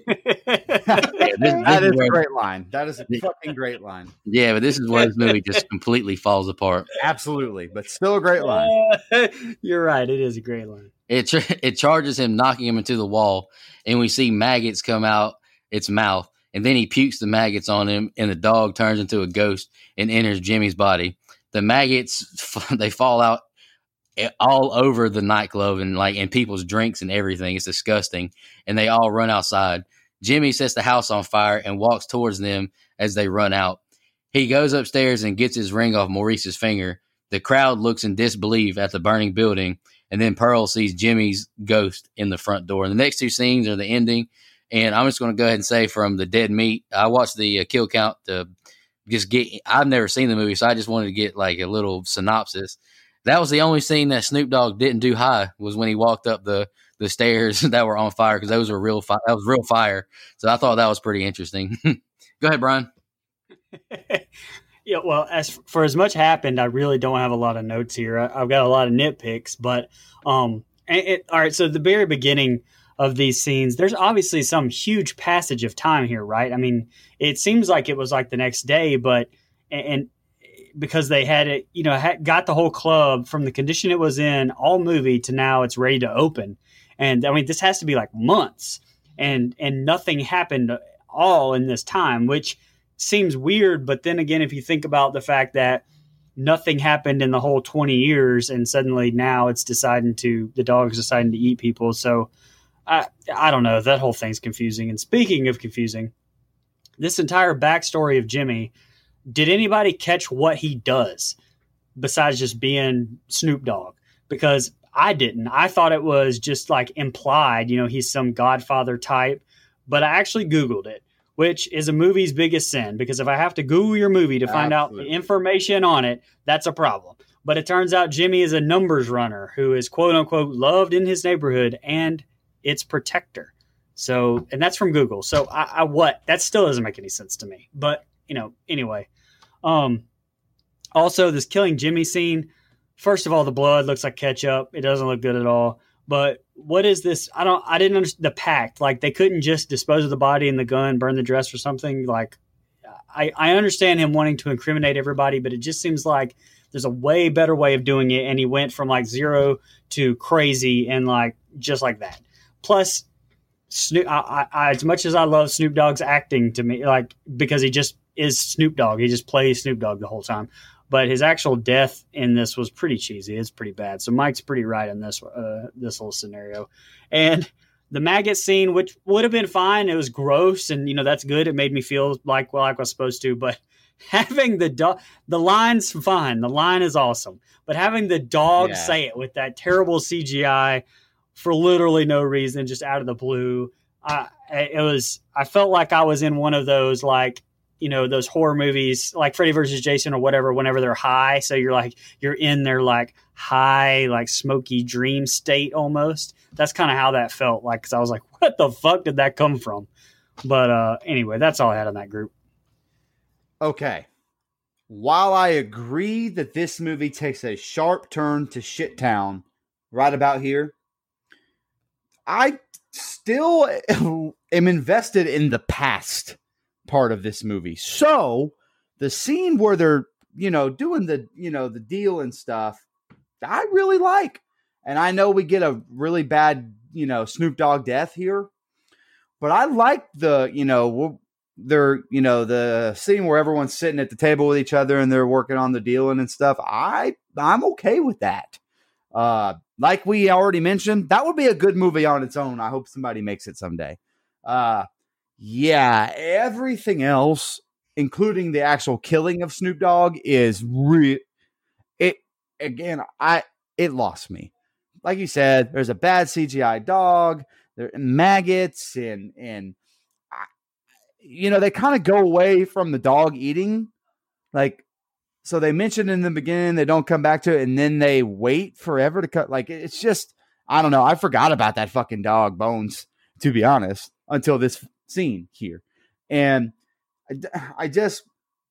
That is a great line. That is a fucking great line. Yeah, but this is where this movie just completely falls apart. Absolutely, but still a great line. You're right. It is a great line. It charges him, knocking him into the wall, and we see maggots come out its mouth, and then he pukes the maggots on him, and the dog turns into a ghost and enters Jimmy's body. The maggots, they fall out all over the nightclub and like in people's drinks and everything. It's disgusting, and they all run outside. Jimmy sets the house on fire and walks towards them as they run out. He goes upstairs and gets his ring off Maurice's finger. The crowd looks in disbelief at the burning building, and then Pearl sees Jimmy's ghost in the front door. And the next two scenes are the ending, and I'm just going to go ahead and say from the dead meat, I watched the kill count to just get – I've never seen the movie, so I just wanted to get like a little synopsis. That was the only scene that Snoop Dogg didn't do high, was when he walked up the stairs that were on fire, because those were real that was real fire. So I thought that was pretty interesting. Go ahead, Brian. Yeah, well, as much happened, I really don't have a lot of notes here. I've got a lot of nitpicks, but all right. So the very beginning of these scenes, there's obviously some huge passage of time here, right? I mean, it seems like it was like the next day, but and because they had it, got the whole club from the condition it was in all movie to now it's ready to open. And I mean, this has to be like months, and nothing happened all in this time, which seems weird. But then again, if you think about the fact that nothing happened in the whole 20 years and suddenly now it's the dog's deciding to eat people. So I don't know. That whole thing's confusing. And speaking of confusing, this entire backstory of Jimmy did anybody catch what he does besides just being Snoop Dogg? Because I didn't. I thought it was just like implied, he's some Godfather type, but I actually Googled it, which is a movie's biggest sin, because if I have to Google your movie to find out the information on it, that's a problem. But it turns out Jimmy is a numbers runner who is quote unquote loved in his neighborhood and its protector. So, and that's from Google. So that still doesn't make any sense to me, but anyway. Also this killing Jimmy scene. First of all, the blood looks like ketchup. It doesn't look good at all. But what is this? I didn't understand the pact. Like, they couldn't just dispose of the body and the gun, burn the dress or something. Like, I understand him wanting to incriminate everybody, but it just seems like there's a way better way of doing it. And he went from like 0 to crazy and like, just like that. Plus, as much as I love Snoop Dogg's acting to me, like, because he just is Snoop Dogg, he just plays Snoop Dogg the whole time. But his actual death in this was pretty cheesy. It's pretty bad. So Mike's pretty right in this little scenario. And the maggot scene, which would have been fine. It was gross, and that's good. It made me feel like I was supposed to. But having the line's fine. The line is awesome. But having the dog say it with that terrible CGI for literally no reason, just out of the blue, I felt like I was in one of those like, those horror movies like Freddy versus Jason or whatever, whenever they're high. So you're in their like high, like smoky dream state almost. That's kind of how that felt like, because I was like, what the fuck did that come from? But anyway, that's all I had on that group. Okay. While I agree that this movie takes a sharp turn to shit town right about here, I still am invested in the past part of this movie. So the scene where they're, doing the, the deal and stuff, I really like. And I know we get a really bad, Snoop Dogg death here, but I like the, the scene where everyone's sitting at the table with each other and they're working on the dealing and stuff. I'm okay with that. Like we already mentioned, that would be a good movie on its own. I hope somebody makes it someday. Yeah, everything else, including the actual killing of Snoop Dogg, is it lost me. Like you said, there's a bad CGI dog, there are maggots, and they kind of go away from the dog eating. Like, so they mentioned in the beginning, they don't come back to it, and then they wait forever to cut. Like, it's just, I don't know. I forgot about that fucking dog, Bones, to be honest, until this scene here. And I just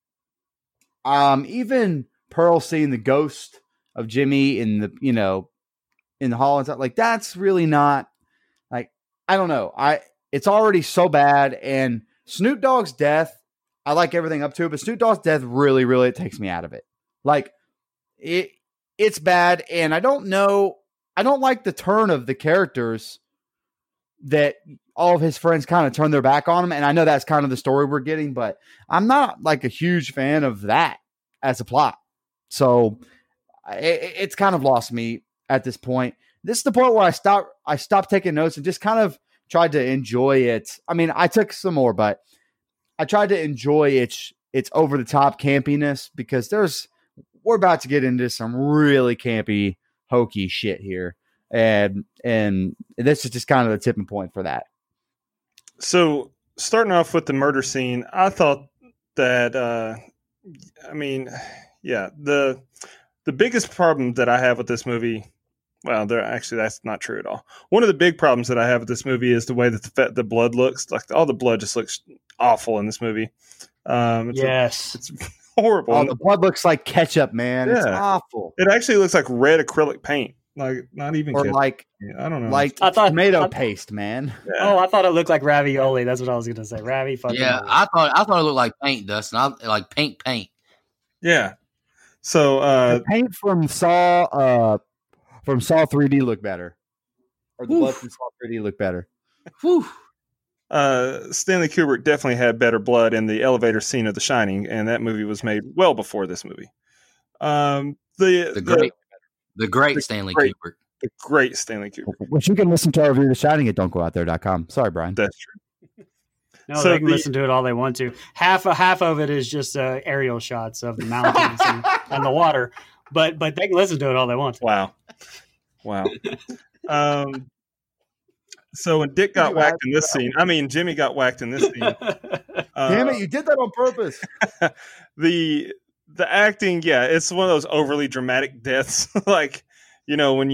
even Pearl seeing the ghost of Jimmy in the in the hall and stuff, like, that's really not, like, I don't know, it's already so bad. And Snoop Dogg's death, I like everything up to it, but Snoop Dogg's death really, really takes me out of it. Like, it's bad. And I don't like the turn of the characters that all of his friends kind of turn their back on him. And I know that's kind of the story we're getting, but I'm not like a huge fan of that as a plot. So it's kind of lost me at this point. This is the point where I stopped taking notes and just kind of tried to enjoy it. I mean, I took some more, but I tried to enjoy its over the top campiness, because we're about to get into some really campy, hokey shit here. And this is just kind of the tipping point for that. So starting off with the murder scene, I thought that, the biggest problem that I have with this movie, well, that's not true at all. One of the big problems that I have with this movie is the way that the blood looks. Like, all the blood just looks awful in this movie. It's horrible. Oh, the blood looks like ketchup, man. Yeah. It's awful. It actually looks like red acrylic paint. Like, not even or ketchup. like, I don't know. Like tomato paste, man. Yeah. Oh, I thought it looked like ravioli. That's what I was going to say. Yeah, I thought it looked like paint, Dustin. I like paint. Yeah. So the paint from Saw 3D looked better, or the blood from Saw 3D looked better. Whew. Stanley Kubrick definitely had better blood in the elevator scene of The Shining, and that movie was made well before this movie. The great Stanley Kubrick. The great Stanley Kubrick. Which you can listen to our review of The Shining at don'tgooutthere.com. Sorry, Brian. That's true. No, So they can listen to it all they want to. Half of it is just aerial shots of the mountains and the water, but they can listen to it all they want to. Wow. So when Dick got whacked in this scene, Jimmy got whacked in this scene. Damn it, you did that on purpose. The acting, yeah, it's one of those overly dramatic deaths. Like, when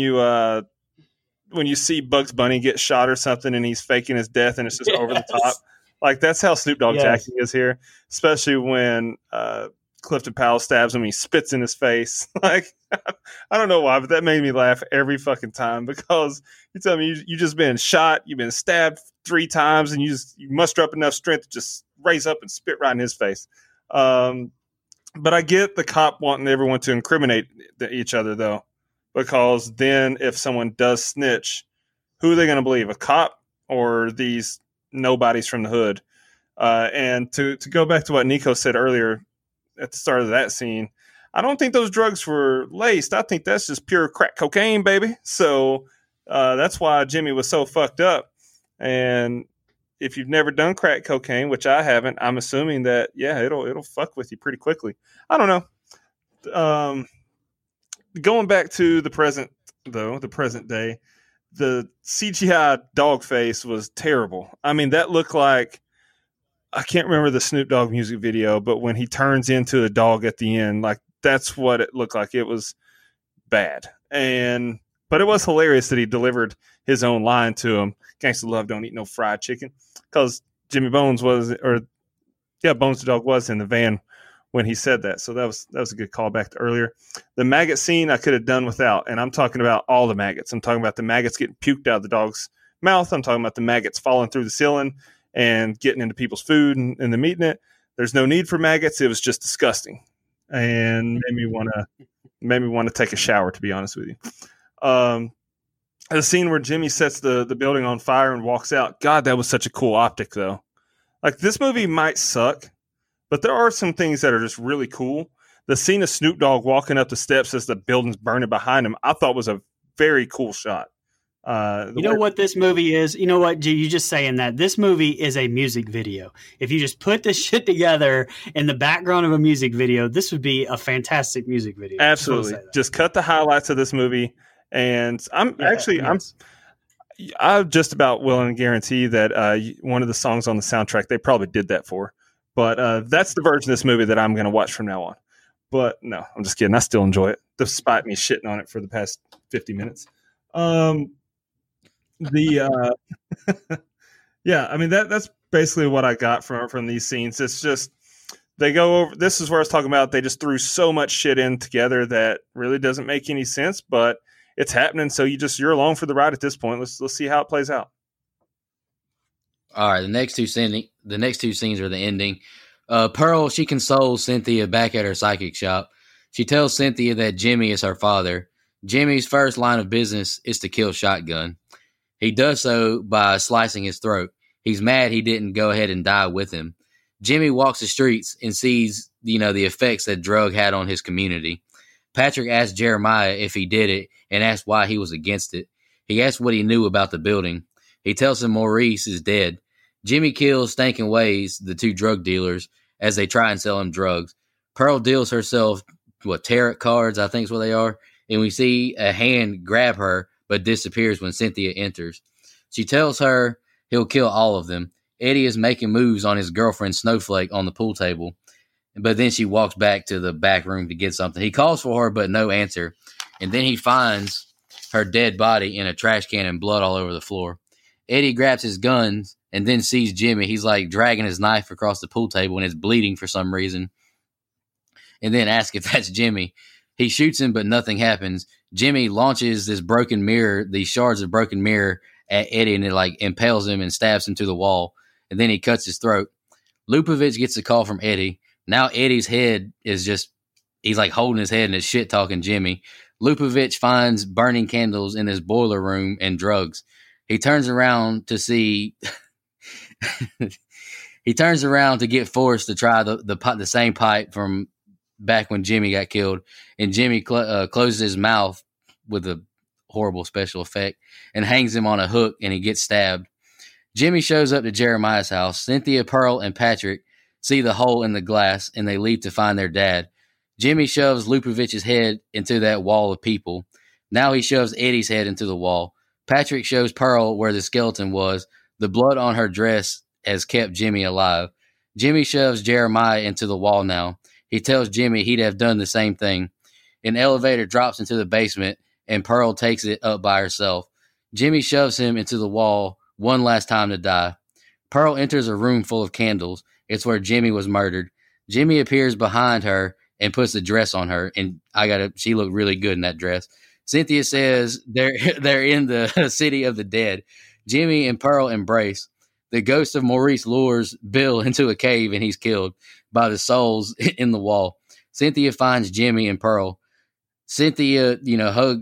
you see Bugs Bunny get shot or something and he's faking his death and it's just over the top. Like, that's how Snoop Dogg's acting is here, especially when Clifton Powell stabs him and he spits in his face. Like, I don't know why, but that made me laugh every fucking time, because you tell me you just been shot, you've been stabbed 3 times, and you muster up enough strength to just raise up and spit right in his face. But I get the cop wanting everyone to incriminate each other, though, because then if someone does snitch, who are they going to believe, a cop or these nobodies from the hood? And to go back to what Nico said earlier at the start of that scene, I don't think those drugs were laced. I think that's just pure crack cocaine, baby. So that's why Jimmy was so fucked up. And if you've never done crack cocaine, which I haven't, I'm assuming that, yeah, it'll fuck with you pretty quickly. I don't know. Going back to the present day, the CGI dog face was terrible. That looked like, I can't remember the Snoop Dogg music video, but when he turns into a dog at the end, like, that's what it looked like. It was bad. But it was hilarious that he delivered his own line to him. Gangsta love don't eat no fried chicken. Because Bones the dog was in the van when he said that. So that was a good callback to earlier. The maggot scene I could have done without. And I'm talking about all the maggots. I'm talking about the maggots getting puked out of the dog's mouth. I'm talking about the maggots falling through the ceiling and getting into people's food and them eating it. There's no need for maggots. It was just disgusting. And made me want to take a shower, to be honest with you. The scene where Jimmy sets the building on fire and walks out. God, that was such a cool optic, though. Like, this movie might suck, but there are some things that are just really cool. The scene of Snoop Dogg walking up the steps as the building's burning behind him, I thought was a very cool shot. What this movie is? You know what? You just saying that this movie is a music video. If you just put this shit together in the background of a music video, this would be a fantastic music video. Absolutely. Just cut the highlights of this movie. And I'm just about willing to guarantee that one of the songs on the soundtrack, they probably did that for. But that's the version of this movie that I'm going to watch from now on. But no, I'm just kidding. I still enjoy it, despite me shitting on it for the past 50 minutes. That's basically what I got from these scenes. It's just, they go over, this is where I was talking about, they just threw so much shit in together that really doesn't make any sense, but it's happening. So you're along for the ride at this point. Let's see how it plays out. All right. The next two scenes are the ending. Pearl, she consoles Cynthia back at her psychic shop. She tells Cynthia that Jimmy is her father. Jimmy's first line of business is to kill Shotgun. He does so by slicing his throat. He's mad he didn't go ahead and die with him. Jimmy walks the streets and sees, the effects that drug had on his community. Patrick asks Jeremiah if he did it and asks why he was against it. He asks what he knew about the building. He tells him Maurice is dead. Jimmy kills Stankin' Ways, the 2 drug dealers, as they try and sell him drugs. Pearl deals herself, tarot cards, I think is what they are, and we see a hand grab her, but disappears when Cynthia enters. She tells her he'll kill all of them. Eddie is making moves on his girlfriend Snowflake on the pool table, but then she walks back to the back room to get something. He calls for her, but no answer, and then he finds her dead body in a trash can and blood all over the floor. Eddie grabs his guns and then sees Jimmy. He's like dragging his knife across the pool table and it's bleeding for some reason, and then asks if that's Jimmy. He shoots him, but nothing happens. Jimmy launches these shards of broken mirror at Eddie, and it impales him and stabs him to the wall. And then he cuts his throat. Lupovich gets a call from Eddie. Now Eddie's head is he's holding his head and is shit talking Jimmy. Lupovich finds burning candles in his boiler room and drugs. He turns around to see. He turns around to get Forrest to try the same pipe from back when Jimmy got killed, and Jimmy closes his mouth with a horrible special effect and hangs him on a hook, and he gets stabbed. Jimmy shows up to Jeremiah's house. Cynthia, Pearl, and Patrick see the hole in the glass, and they leave to find their dad. Jimmy shoves Lupovich's head into that wall of people. Now he shoves Eddie's head into the wall. Patrick shows Pearl where the skeleton was. The blood on her dress has kept Jimmy alive. Jimmy shoves Jeremiah into the wall now. He tells Jimmy he'd have done the same thing. An elevator drops into the basement, and Pearl takes it up by herself. Jimmy shoves him into the wall one last time to die. Pearl enters a room full of candles. It's where Jimmy was murdered. Jimmy appears behind her and puts a dress on her, and she looked really good in that dress. Cynthia says they're in the city of the dead. Jimmy and Pearl embrace. The ghost of Maurice lures Bill into a cave, and he's killed by the souls in the wall. Cynthia finds Jimmy and Pearl. Jimmy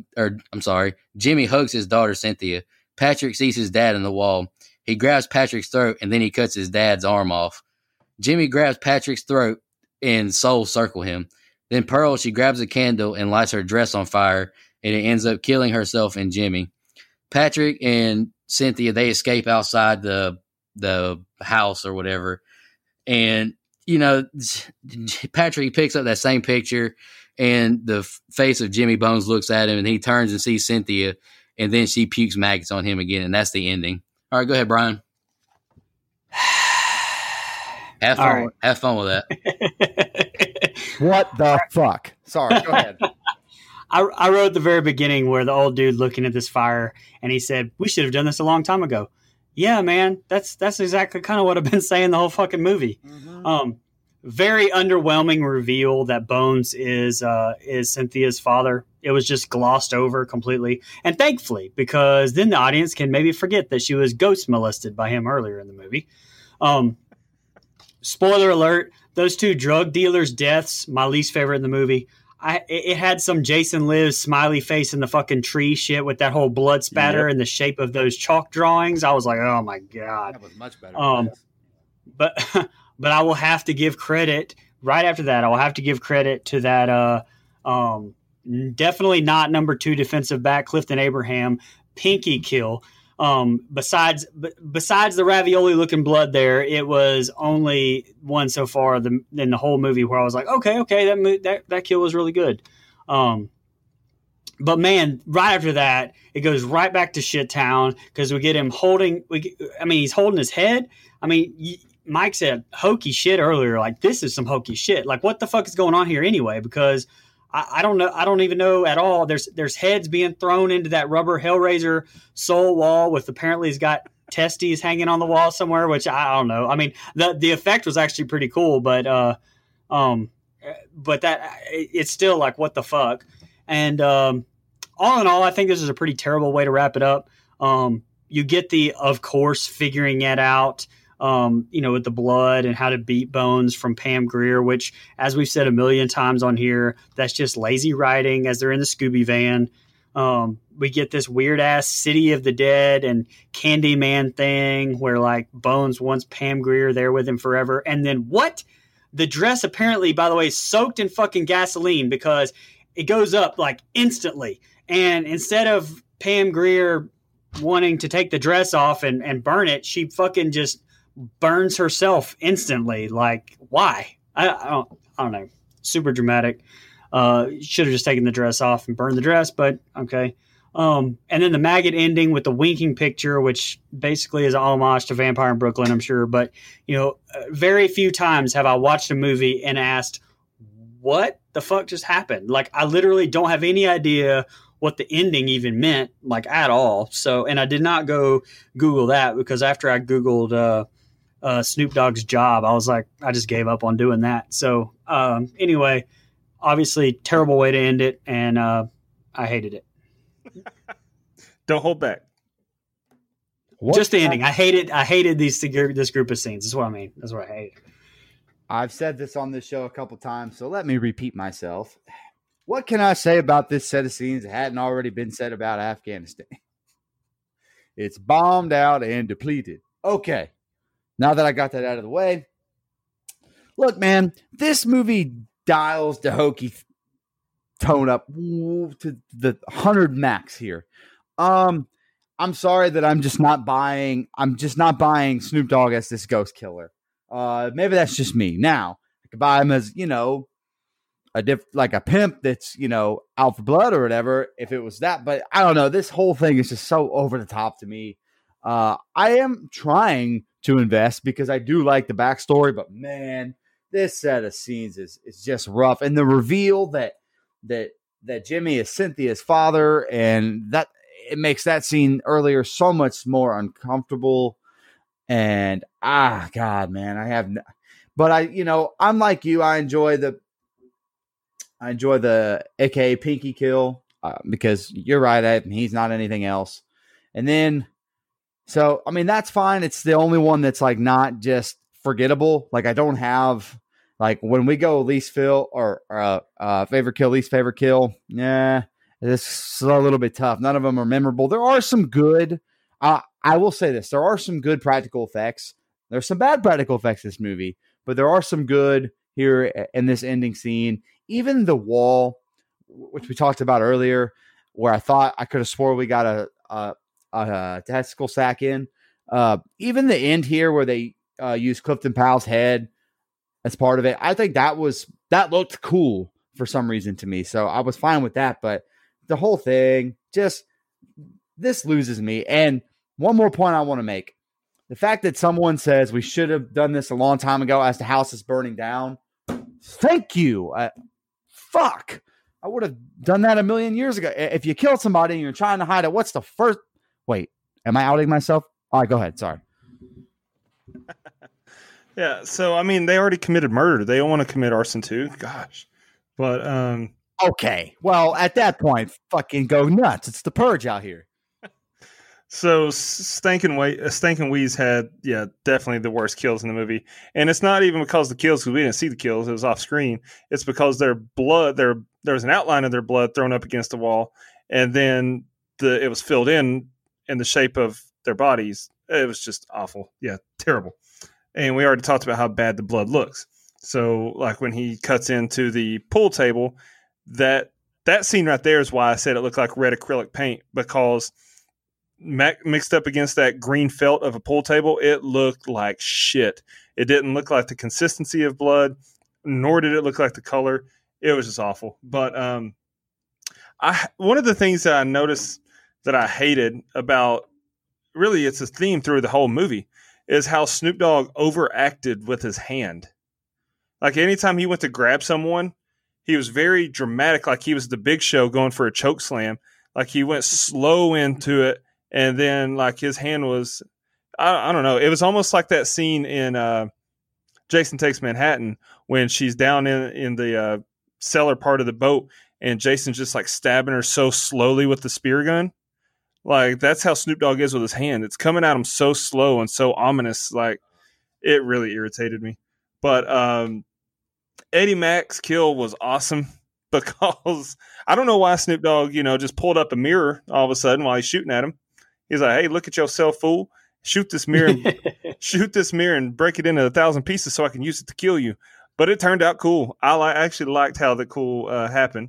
hugs his daughter Cynthia. Patrick sees his dad in the wall. He grabs Patrick's throat, and then he cuts his dad's arm off. Jimmy grabs Patrick's throat, and souls circle him. Then Pearl, she grabs a candle and lights her dress on fire, and it ends up killing herself and Jimmy. Patrick and Cynthia, they escape outside the house or whatever. And, Patrick picks up that same picture, and the face of Jimmy Bones looks at him, and he turns and sees Cynthia, and then she pukes maggots on him again, and that's the ending. All right, go ahead, Brian. Have fun with that. What the fuck? Sorry, go ahead. I wrote at the very beginning where the old dude looking at this fire, and he said, "We should have done this a long time ago." Yeah, man, that's exactly kind of what I've been saying the whole fucking movie. Mm-hmm. Very underwhelming reveal that Bones is Cynthia's father. It was just glossed over completely, and thankfully, because then the audience can maybe forget that she was ghost molested by him earlier in the movie. Spoiler alert: those two drug dealers' deaths, my least favorite in the movie. It had some Jason Lives smiley face in the fucking tree shit with that whole blood spatter in the shape of those chalk drawings. I was like, oh my God. That was much better. But I will have to give credit right after that. I will have to give credit to that. Definitely not number 2 defensive back, Clifton Abraham, pinky kill. Besides the ravioli looking blood there, it was only one so far in the whole movie where I was like, okay, that kill was really good. But man, right after that, it goes right back to shit town because we get him he's holding his head. I mean, Mike said hokey shit earlier. Like, this is some hokey shit. Like, what the fuck is going on here anyway? Because I don't know. I don't even know at all. There's heads being thrown into that rubber Hellraiser soul wall with apparently he's got testes hanging on the wall somewhere, which I don't know. I mean, the effect was actually pretty cool, but that it's still like, what the fuck? And all in all, I think this is a pretty terrible way to wrap it up. You get of course, figuring it out. With the blood and how to beat Bones from Pam Grier, which, as we've said a million times on here, that's just lazy writing as they're in the Scooby van. We get this weird ass City of the Dead and Candyman thing where like Bones wants Pam Grier there with him forever. And then what? The dress apparently, by the way, is soaked in fucking gasoline because it goes up like instantly. And instead of Pam Grier wanting to take the dress off and burn it, she fucking just burns herself instantly. Like, why? I don't know. Super dramatic. Should have just taken the dress off and burned the dress, but okay. And then the maggot ending with the winking picture, which basically is a homage to Vampire in Brooklyn, I'm sure. But, very few times have I watched a movie and asked, what the fuck just happened? Like, I literally don't have any idea what the ending even meant, like, at all. So, and I did not go Google that because after I Googled Snoop Dogg's job, I was like, I just gave up on doing that. So anyway, obviously terrible way to end it, and I hated it. Don't hold back. Just the ending. I hated this group of scenes. That's what I mean. That's what I hate. I've said this on this show a couple times, so let me repeat myself. What can I say about this set of scenes that hadn't already been said about Afghanistan? It's bombed out and depleted. Okay. Now that I got that out of the way, look, man, this movie dials the hokey tone up to the 100 max here. I I'm sorry that I'm just not buying Snoop Dogg as this ghost killer. Maybe that's just me. Now, I could buy him as, like a pimp that's, out for blood or whatever, if it was that. But I don't know. This whole thing is just so over the top to me. I am trying to invest because I do like the backstory, but man, this set of scenes is just rough. And the reveal that Jimmy is Cynthia's father, and that it makes that scene earlier so much more uncomfortable. And God, man, I'm like you. I enjoy the AKA Pinky kill because you're right. He's not anything else. And then, so, I mean, that's fine. It's the only one that's like not just forgettable. Like I don't have like when we go least kill or favorite kill, least favorite kill. Yeah, it's a little bit tough. None of them are memorable. There are some good. I will say this: there are some good practical effects. There's some bad practical effects in this movie, but there are some good here in this ending scene. Even the wall, which we talked about earlier, where I thought I could have swore we got a testicle sack in. Even the end here where they use Clifton Powell's head as part of it, I think that looked cool for some reason to me. So I was fine with that, but the whole thing this loses me. And one more point I want to make. The fact that someone says we should have done this a long time ago as the house is burning down. Thank you. Fuck. I would have done that a million years ago. If you killed somebody and you're trying to hide it, what's the first... Wait, am I outing myself? All right, go ahead. Sorry. Yeah, so, I mean, they already committed murder. They don't want to commit arson too. Gosh. But, okay. Well, at that point, fucking go nuts. It's the purge out here. So Stankin' Wheeze had, definitely the worst kills in the movie. And it's not even because of the kills, because we didn't see the kills. It was off screen. It's because their blood, there was an outline of their blood thrown up against the wall. And then it was filled in the shape of their bodies. It was just awful. Yeah, terrible. And we already talked about how bad the blood looks. So, like, when he cuts into the pool table, that scene right there is why I said it looked like red acrylic paint, because mixed up against that green felt of a pool table, it looked like shit. It didn't look like the consistency of blood, nor did it look like the color. It was just awful. But one of the things that I noticed that I hated about, really it's a theme through the whole movie, is how Snoop Dogg overacted with his hand. Like anytime he went to grab someone, he was very dramatic, like he was the Big Show going for a choke slam. Like he went slow into it, and then like his hand was, I don't know. It was almost like that scene in Jason Takes Manhattan when she's down in the cellar part of the boat, and Jason's just like stabbing her so slowly with the spear gun. Like that's how Snoop Dogg is with his hand. It's coming at him so slow and so ominous. Like it really irritated me. But Eddie Mac's kill was awesome because I don't know why Snoop Dogg, just pulled up a mirror all of a sudden while he's shooting at him. He's like, "Hey, look at yourself, fool! Shoot this mirror, and break it into 1,000 pieces so I can use it to kill you." But it turned out cool. I actually liked how the cool happened.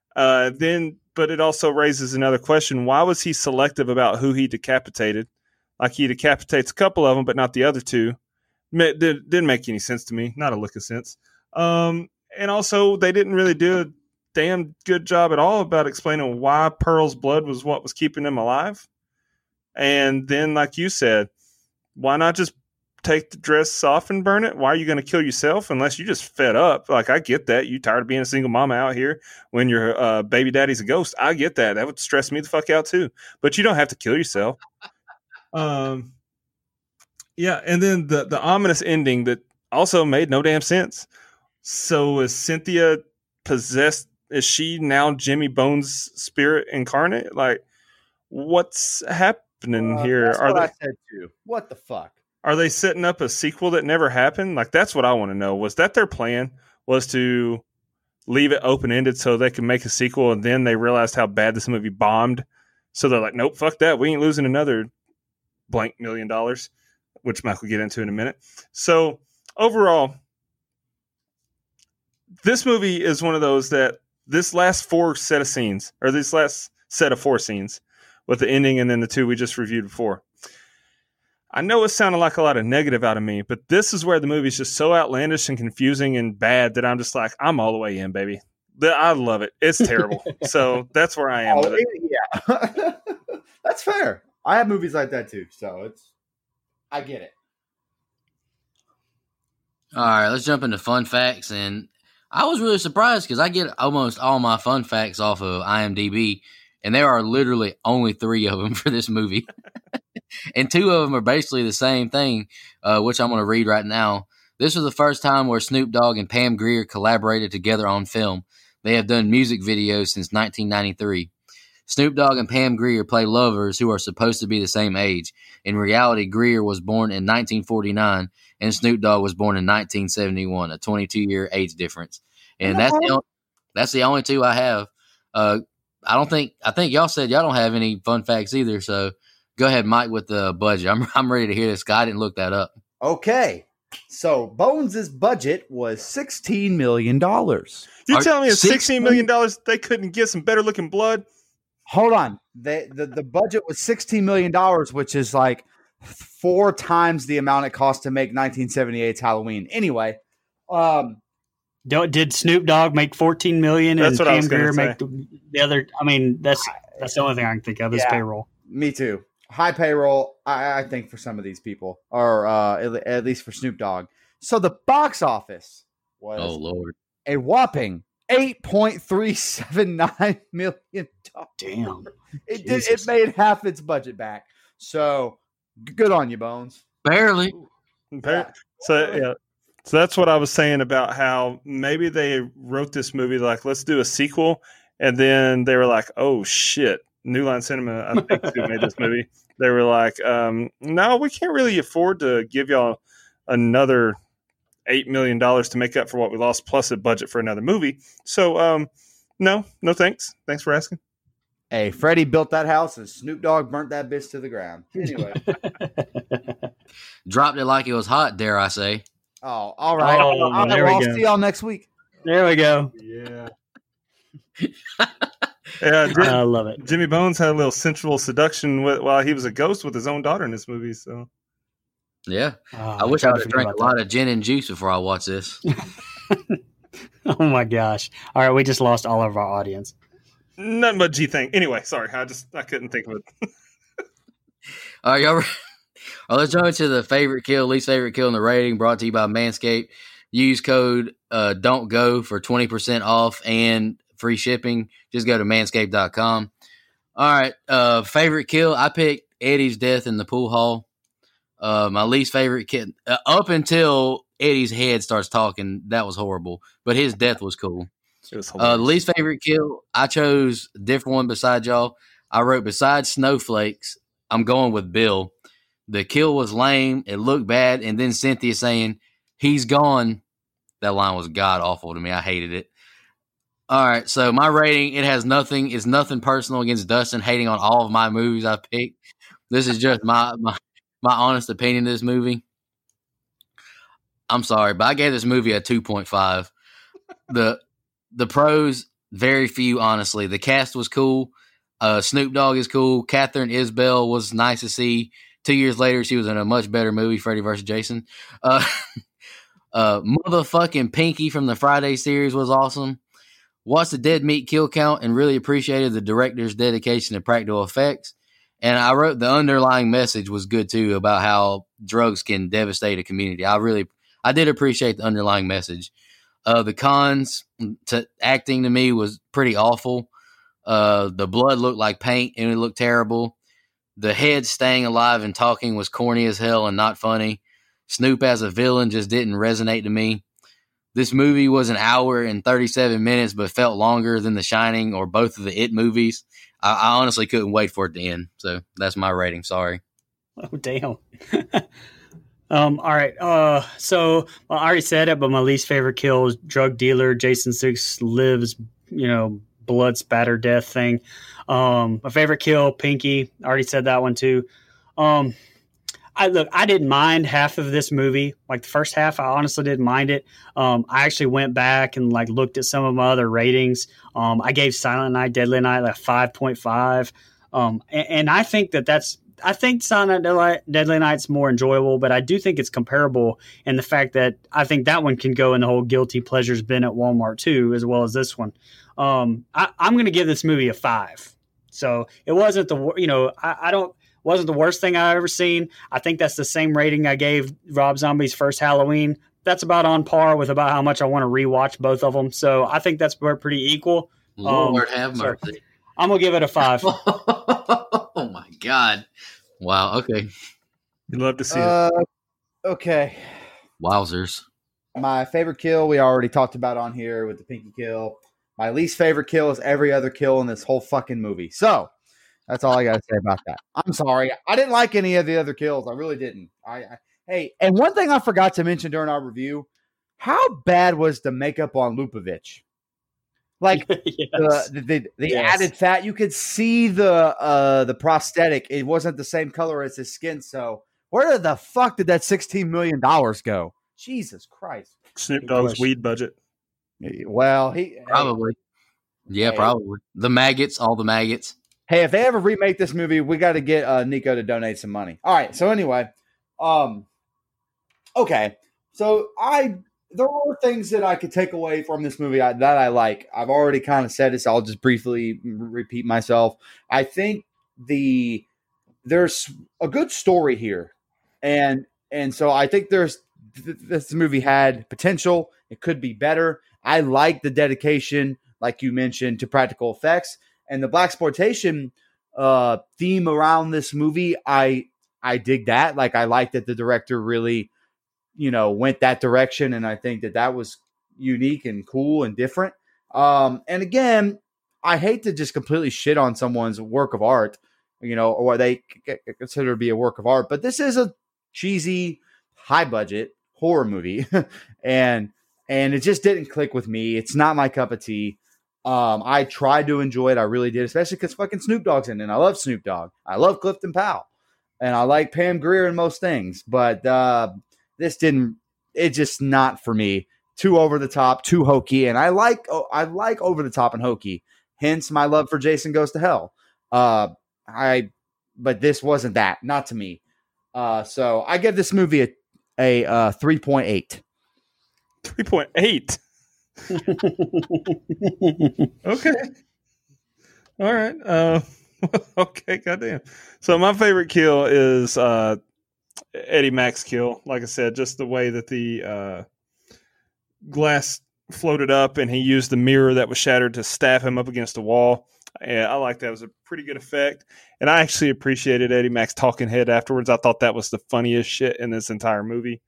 But it also raises another question: why was he selective about who he decapitated? Like he decapitates a couple of them, but not the other two. Didn't make any sense to me. Not a lick of sense. And also, they didn't really do a damn good job at all about explaining why Pearl's blood was what was keeping him alive. And then, like you said, why not just take the dress off and burn it? Why are you going to kill yourself unless you just fed up? Like, I get that. You tired of being a single mama out here when your baby daddy's a ghost. I get that. That would stress me the fuck out too. But you don't have to kill yourself. Yeah, and then the ominous ending that also made no damn sense. So is Cynthia possessed? Is she now Jimmy Bones' spirit incarnate? Like, what's happening here? That's what I said too. What the fuck? Are they setting up a sequel that never happened? Like, that's what I want to know. Was that their plan? Was to leave it open-ended so they could make a sequel, and then they realized how bad this movie bombed? So they're like, nope, fuck that. We ain't losing another blank $1 million, which Mike will get into in a minute. So overall, this movie is one of those that this last set of four scenes with the ending and then the two we just reviewed before. I know it sounded like a lot of negative out of me, but this is where the movie's just so outlandish and confusing and bad that I'm just like, I'm all the way in, baby. I love it. It's terrible. So that's where I am with it. Yeah. That's fair. I have movies like that too, so I get it. All right, let's jump into fun facts. And I was really surprised because I get almost all my fun facts off of IMDb, and there are literally only 3 of them for this movie. And 2 of them are basically the same thing, which I'm going to read right now. This was the first time where Snoop Dogg and Pam Grier collaborated together on film. They have done music videos since 1993. Snoop Dogg and Pam Grier play lovers who are supposed to be the same age. In reality, Grier was born in 1949 and Snoop Dogg was born in 1971, a 22-year age difference. And that's the only 2 I have. I think y'all said y'all don't have any fun facts either. So go ahead, Mike, with the budget. I'm ready to hear this. I didn't look that up. Okay. So Bones' budget was $16 million. You telling me at $16 million they couldn't get some better looking blood? Hold on. The budget was $16 million, which is like 4 times the amount it cost to make 1978's Halloween. Anyway, did Snoop Dogg make $14 million That's and what I was Pam Grier gonna make the other? I mean, that's the only thing I can think of is payroll. Me too. High payroll, I think, for some of these people, or at least for Snoop Dogg. So the box office was a whopping $8.379 million. Damn. It made half its budget back. So good on you, Bones. Barely. So that's what I was saying about how maybe they wrote this movie like, let's do a sequel. And then they were like, oh, shit. New Line Cinema, I think, who made this movie. They were like, no, we can't really afford to give y'all another $8 million to make up for what we lost, plus a budget for another movie. So, no thanks. Thanks for asking. Hey, Freddie built that house and Snoop Dogg burnt that bitch to the ground. Anyway. Dropped it like it was hot, dare I say. Oh, all right. I'll see y'all next week. There we go. Yeah. Yeah, I love it. Jimmy Bones had a little sensual seduction while he was a ghost with his own daughter in this movie. So, yeah, I wish I would have drank a lot of gin and juice before I watched this. Oh my gosh! All right, we just lost all of our audience. Nothing but G thing. Anyway, sorry, I couldn't think of it. All right, y'all. All right, let's jump into the favorite kill, least favorite kill in the rating. Brought to you by Manscaped. Use code Don't Go for 20% off and free shipping. Just go to manscaped.com. All right. Favorite kill. I picked Eddie's death in the pool hall. My least favorite kill, up until Eddie's head starts talking, that was horrible. But his death was cool. It was hilarious. Least favorite kill. I chose a different one beside y'all. I wrote besides snowflakes, I'm going with Bill. The kill was lame. It looked bad. And then Cynthia saying, he's gone. That line was god awful to me. I hated it. All right, so my rating, it's nothing personal against Dustin hating on all of my movies I picked. This is just my honest opinion of this movie. I'm sorry, but I gave this movie a 2.5. The pros, very few, honestly. The cast was cool. Snoop Dogg is cool. Katharine Isabelle was nice to see. 2 years later, she was in a much better movie, Freddy vs. Jason. Motherfucking Pinky from the Friday series was awesome. Watched the dead meat kill count and really appreciated the director's dedication to practical effects. And I wrote the underlying message was good too about how drugs can devastate a community. I did appreciate the underlying message. The cons to acting to me was pretty awful. The blood looked like paint and it looked terrible. The head staying alive and talking was corny as hell and not funny. Snoop as a villain just didn't resonate to me. This movie was an hour and 37 minutes, but felt longer than The Shining or both of the It movies. I honestly couldn't wait for it to end. So that's my rating. Sorry. Oh, damn. All right. So I already said it, but my least favorite kill is drug dealer Jason Lives, blood spatter death thing. My favorite kill, Pinky. I already said that one too. I didn't mind half of this movie. Like the first half, I honestly didn't mind it. I actually went back and looked at some of my other ratings. I gave Silent Night, Deadly Night 5.5. And I think I think Silent Night, Deadly Night's more enjoyable, but I do think it's comparable in the fact that I think that one can go in the whole guilty pleasures bin at Walmart too, as well as this one. I'm going to give this movie a 5. So it wasn't wasn't the worst thing I've ever seen. I think that's the same rating I gave Rob Zombie's first Halloween. That's about on par with about how much I want to rewatch both of them. So I think that's pretty equal. Lord have mercy. I'm going to give it a 5. Oh my God. Wow. Okay. You'd love to see it. Okay. Wowzers. My favorite kill we already talked about on here with the pinky kill. My least favorite kill is every other kill in this whole fucking movie. So that's all I got to say about that. I'm sorry. I didn't like any of the other kills. I really didn't. Hey, and one thing I forgot to mention during our review, how bad was the makeup on Lupovich? Like Yes. the Yes. added fat, you could see the prosthetic. It wasn't the same color as his skin. So where the fuck did that $16 million go? Jesus Christ! Snoop Dogg's weed budget. Well, Probably. Yeah, Hey. probably. The maggots, all the maggots. Hey, if they ever remake this movie, we got to get Nico to donate some money. All right. So anyway, okay. So there were things that I could take away from this movie that I like. I've already kind of said this. I'll just briefly repeat myself. I think there's a good story here, and so I think this movie had potential. It could be better. I like the dedication, like you mentioned, to practical effects and the blaxploitation theme around this movie. I dig that. Like, I like that the director really, went that direction. And I think that was unique and cool and different. And again, I hate to just completely shit on someone's work of art, or what they consider to be a work of art. But this is a cheesy, high budget horror movie. and it just didn't click with me. It's not my cup of tea. I tried to enjoy it. I really did, especially because fucking Snoop Dogg's in it. And I love Snoop Dogg. I love Clifton Powell. And I like Pam Grier in most things. But it's just not for me. Too over the top, too hokey. And I like over the top and hokey. Hence my love for Jason Goes to Hell. But this wasn't that. Not to me. So I give this movie a 3.8. 3.8. Okay. All right. Okay. Goddamn. So my favorite kill is Eddie Mack's kill. Like I said, just the way that the glass floated up and he used the mirror that was shattered to stab him up against the wall. And I like that. It was a pretty good effect. And I actually appreciated Eddie Mack's talking head afterwards. I thought that was the funniest shit in this entire movie.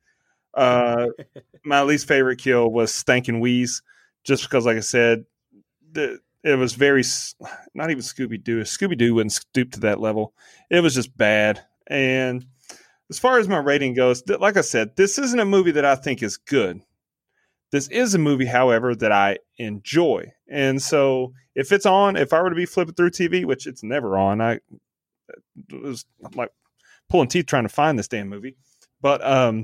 My least favorite kill was Stankin' Wheeze, just because, like I said, it was very, not even Scooby-Doo. Scooby-Doo wouldn't stoop to that level. It was just bad. And as far as my rating goes, like I said, this isn't a movie that I think is good. This is a movie, however, that I enjoy. And so if it's on, if I were to be flipping through TV, which it's never on, it was like pulling teeth trying to find this damn movie. But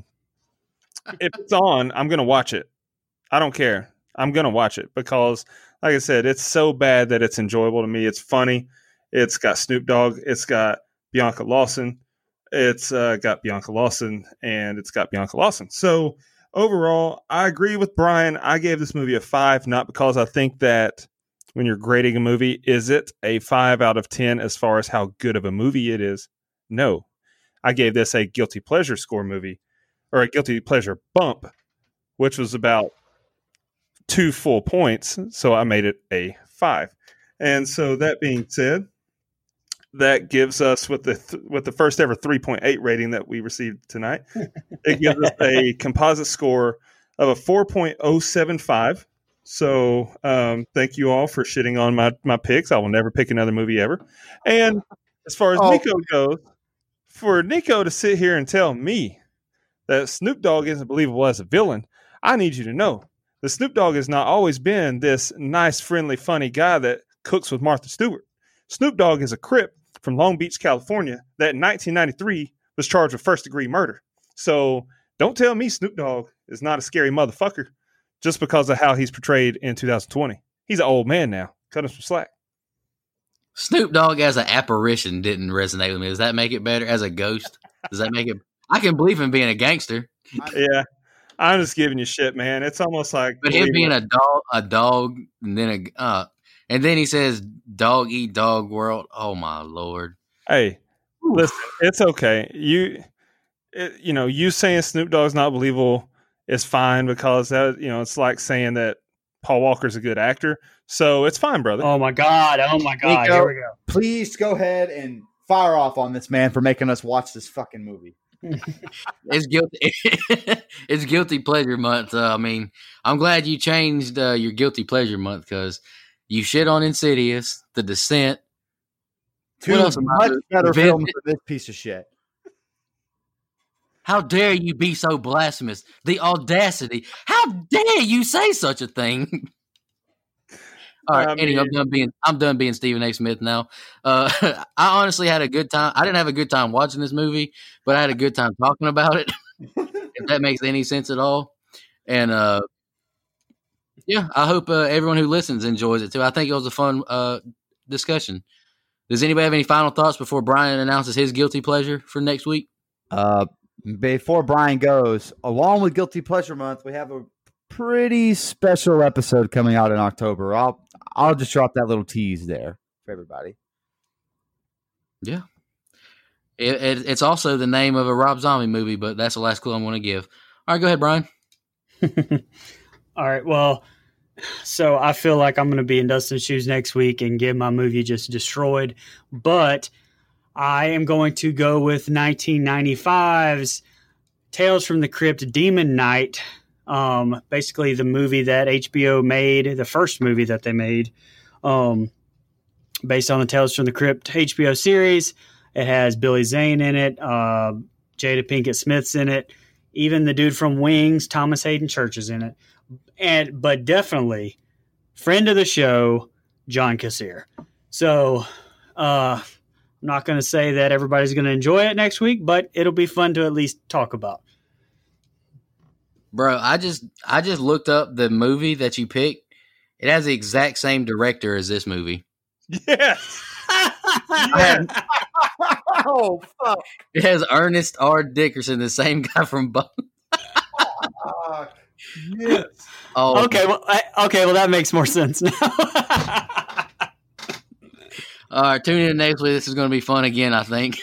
if it's on, I'm going to watch it. I don't care. I'm going to watch it because, like I said, it's so bad that it's enjoyable to me. It's funny. It's got Snoop Dogg. It's got Bianca Lawson. It's got Bianca Lawson, and it's got Bianca Lawson. So overall, I agree with Brian. I gave this movie a 5, not because I think that when you're grading a movie, is it a 5 out of 10 as far as how good of a movie it is? No. I gave this a guilty pleasure score movie, or a guilty pleasure bump, which was about 2 full points. So I made it a 5. And so that being said, that gives us with the first ever 3.8 rating that we received tonight, it gives us a composite score of a 4.075. So thank you all for shitting on my picks. I will never pick another movie ever. And as far as Nico goes, for Nico to sit here and tell me that Snoop Dogg isn't believable as a villain, I need you to know that Snoop Dogg has not always been this nice, friendly, funny guy that cooks with Martha Stewart. Snoop Dogg is a Crip from Long Beach, California, that in 1993 was charged with first-degree murder. So don't tell me Snoop Dogg is not a scary motherfucker just because of how he's portrayed in 2020. He's an old man now. Cut him some slack. Snoop Dogg as an apparition didn't resonate with me. Does that make it better? As a ghost? Does that make it? I can believe him being a gangster. Yeah. I'm just giving you shit, man. It's almost like. But him being a dog, and then he says, "Dog eat dog world." Oh my Lord! Hey, listen, it's okay. You saying Snoop Dogg's not believable is fine because that it's like saying that Paul Walker's a good actor. So it's fine, brother. Oh my God! Nico, Here we go. Please go ahead and fire off on this man for making us watch this fucking movie. It's guilty. It's guilty pleasure month. I mean, I'm glad you changed your guilty pleasure month because you shit on Insidious, The Descent. Two much better films than this piece of shit. How dare you be so blasphemous? The audacity! How dare you say such a thing? All right, anyway, I'm done being Stephen A. Smith now. I honestly had a good time. I didn't have a good time watching this movie, but I had a good time talking about it. If that makes any sense at all. And I hope everyone who listens enjoys it too. I think it was a fun discussion. Does anybody have any final thoughts before Brian announces his guilty pleasure for next week? Before Brian goes, along with Guilty Pleasure Month, we have a pretty special episode coming out in October. I'll just drop that little tease there for everybody. Yeah. It's also the name of a Rob Zombie movie, but that's the last clue I'm going to give. All right, go ahead, Brian. All right, well, so I feel like I'm going to be in Dustin's shoes next week and get my movie just destroyed, but I am going to go with 1995's Tales from the Crypt Demon Knight. Basically the movie that HBO made, the first movie that they made, based on the Tales from the Crypt HBO series. It has Billy Zane in it, Jada Pinkett Smith's in it, even the dude from Wings, Thomas Hayden Church is in it, but definitely friend of the show, John Kassir. So I'm not going to say that everybody's going to enjoy it next week, but it'll be fun to at least talk about. Bro, I just looked up the movie that you picked. It has the exact same director as this movie. Yes. Oh, fuck. It has Ernest R. Dickerson, the same guy from Bone. Yes. Oh, Okay, well, that makes more sense now. All right, tune in next week. This is going to be fun again, I think.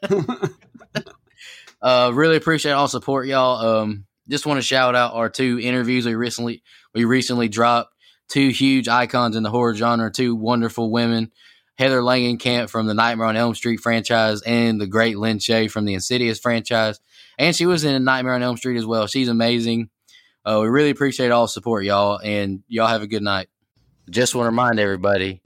Really appreciate all support, y'all. Just want to shout out our two interviews we recently dropped. Two huge icons in the horror genre, two wonderful women. Heather Langenkamp from the Nightmare on Elm Street franchise and the great Lynn Shay from the Insidious franchise. And she was in Nightmare on Elm Street as well. She's amazing. We really appreciate all the support, y'all, and y'all have a good night. Just want to remind everybody.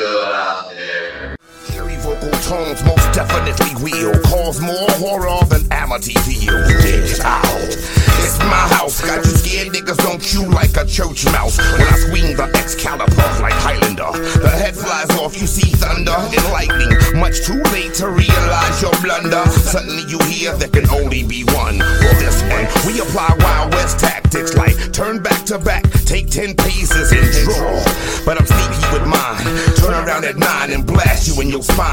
Vocal tones most definitely will cause more horror than Amityville. Get out. It's my house. Got you scared niggas don't chew like a church mouse. When I swing the Excalibur like Highlander, the head flies off, you see thunder and lightning. Much too late to realize your blunder. Suddenly you hear there can only be one. For this one, we apply Wild West tactics like turn back to back, take 10 paces and draw. But I'm sneaky with mine. Turn around at 9 and blast you in your spine.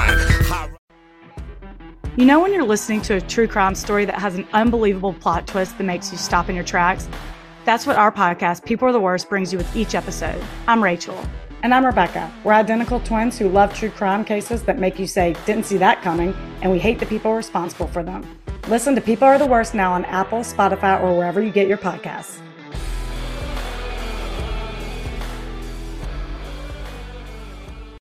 You know when you're listening to a true crime story that has an unbelievable plot twist that makes you stop in your tracks? That's what our podcast, People Are the Worst, brings you with each episode. I'm Rachel. And I'm Rebecca. We're identical twins who love true crime cases that make you say, didn't see that coming, and we hate the people responsible for them. Listen to People Are the Worst now on Apple, Spotify, or wherever you get your podcasts.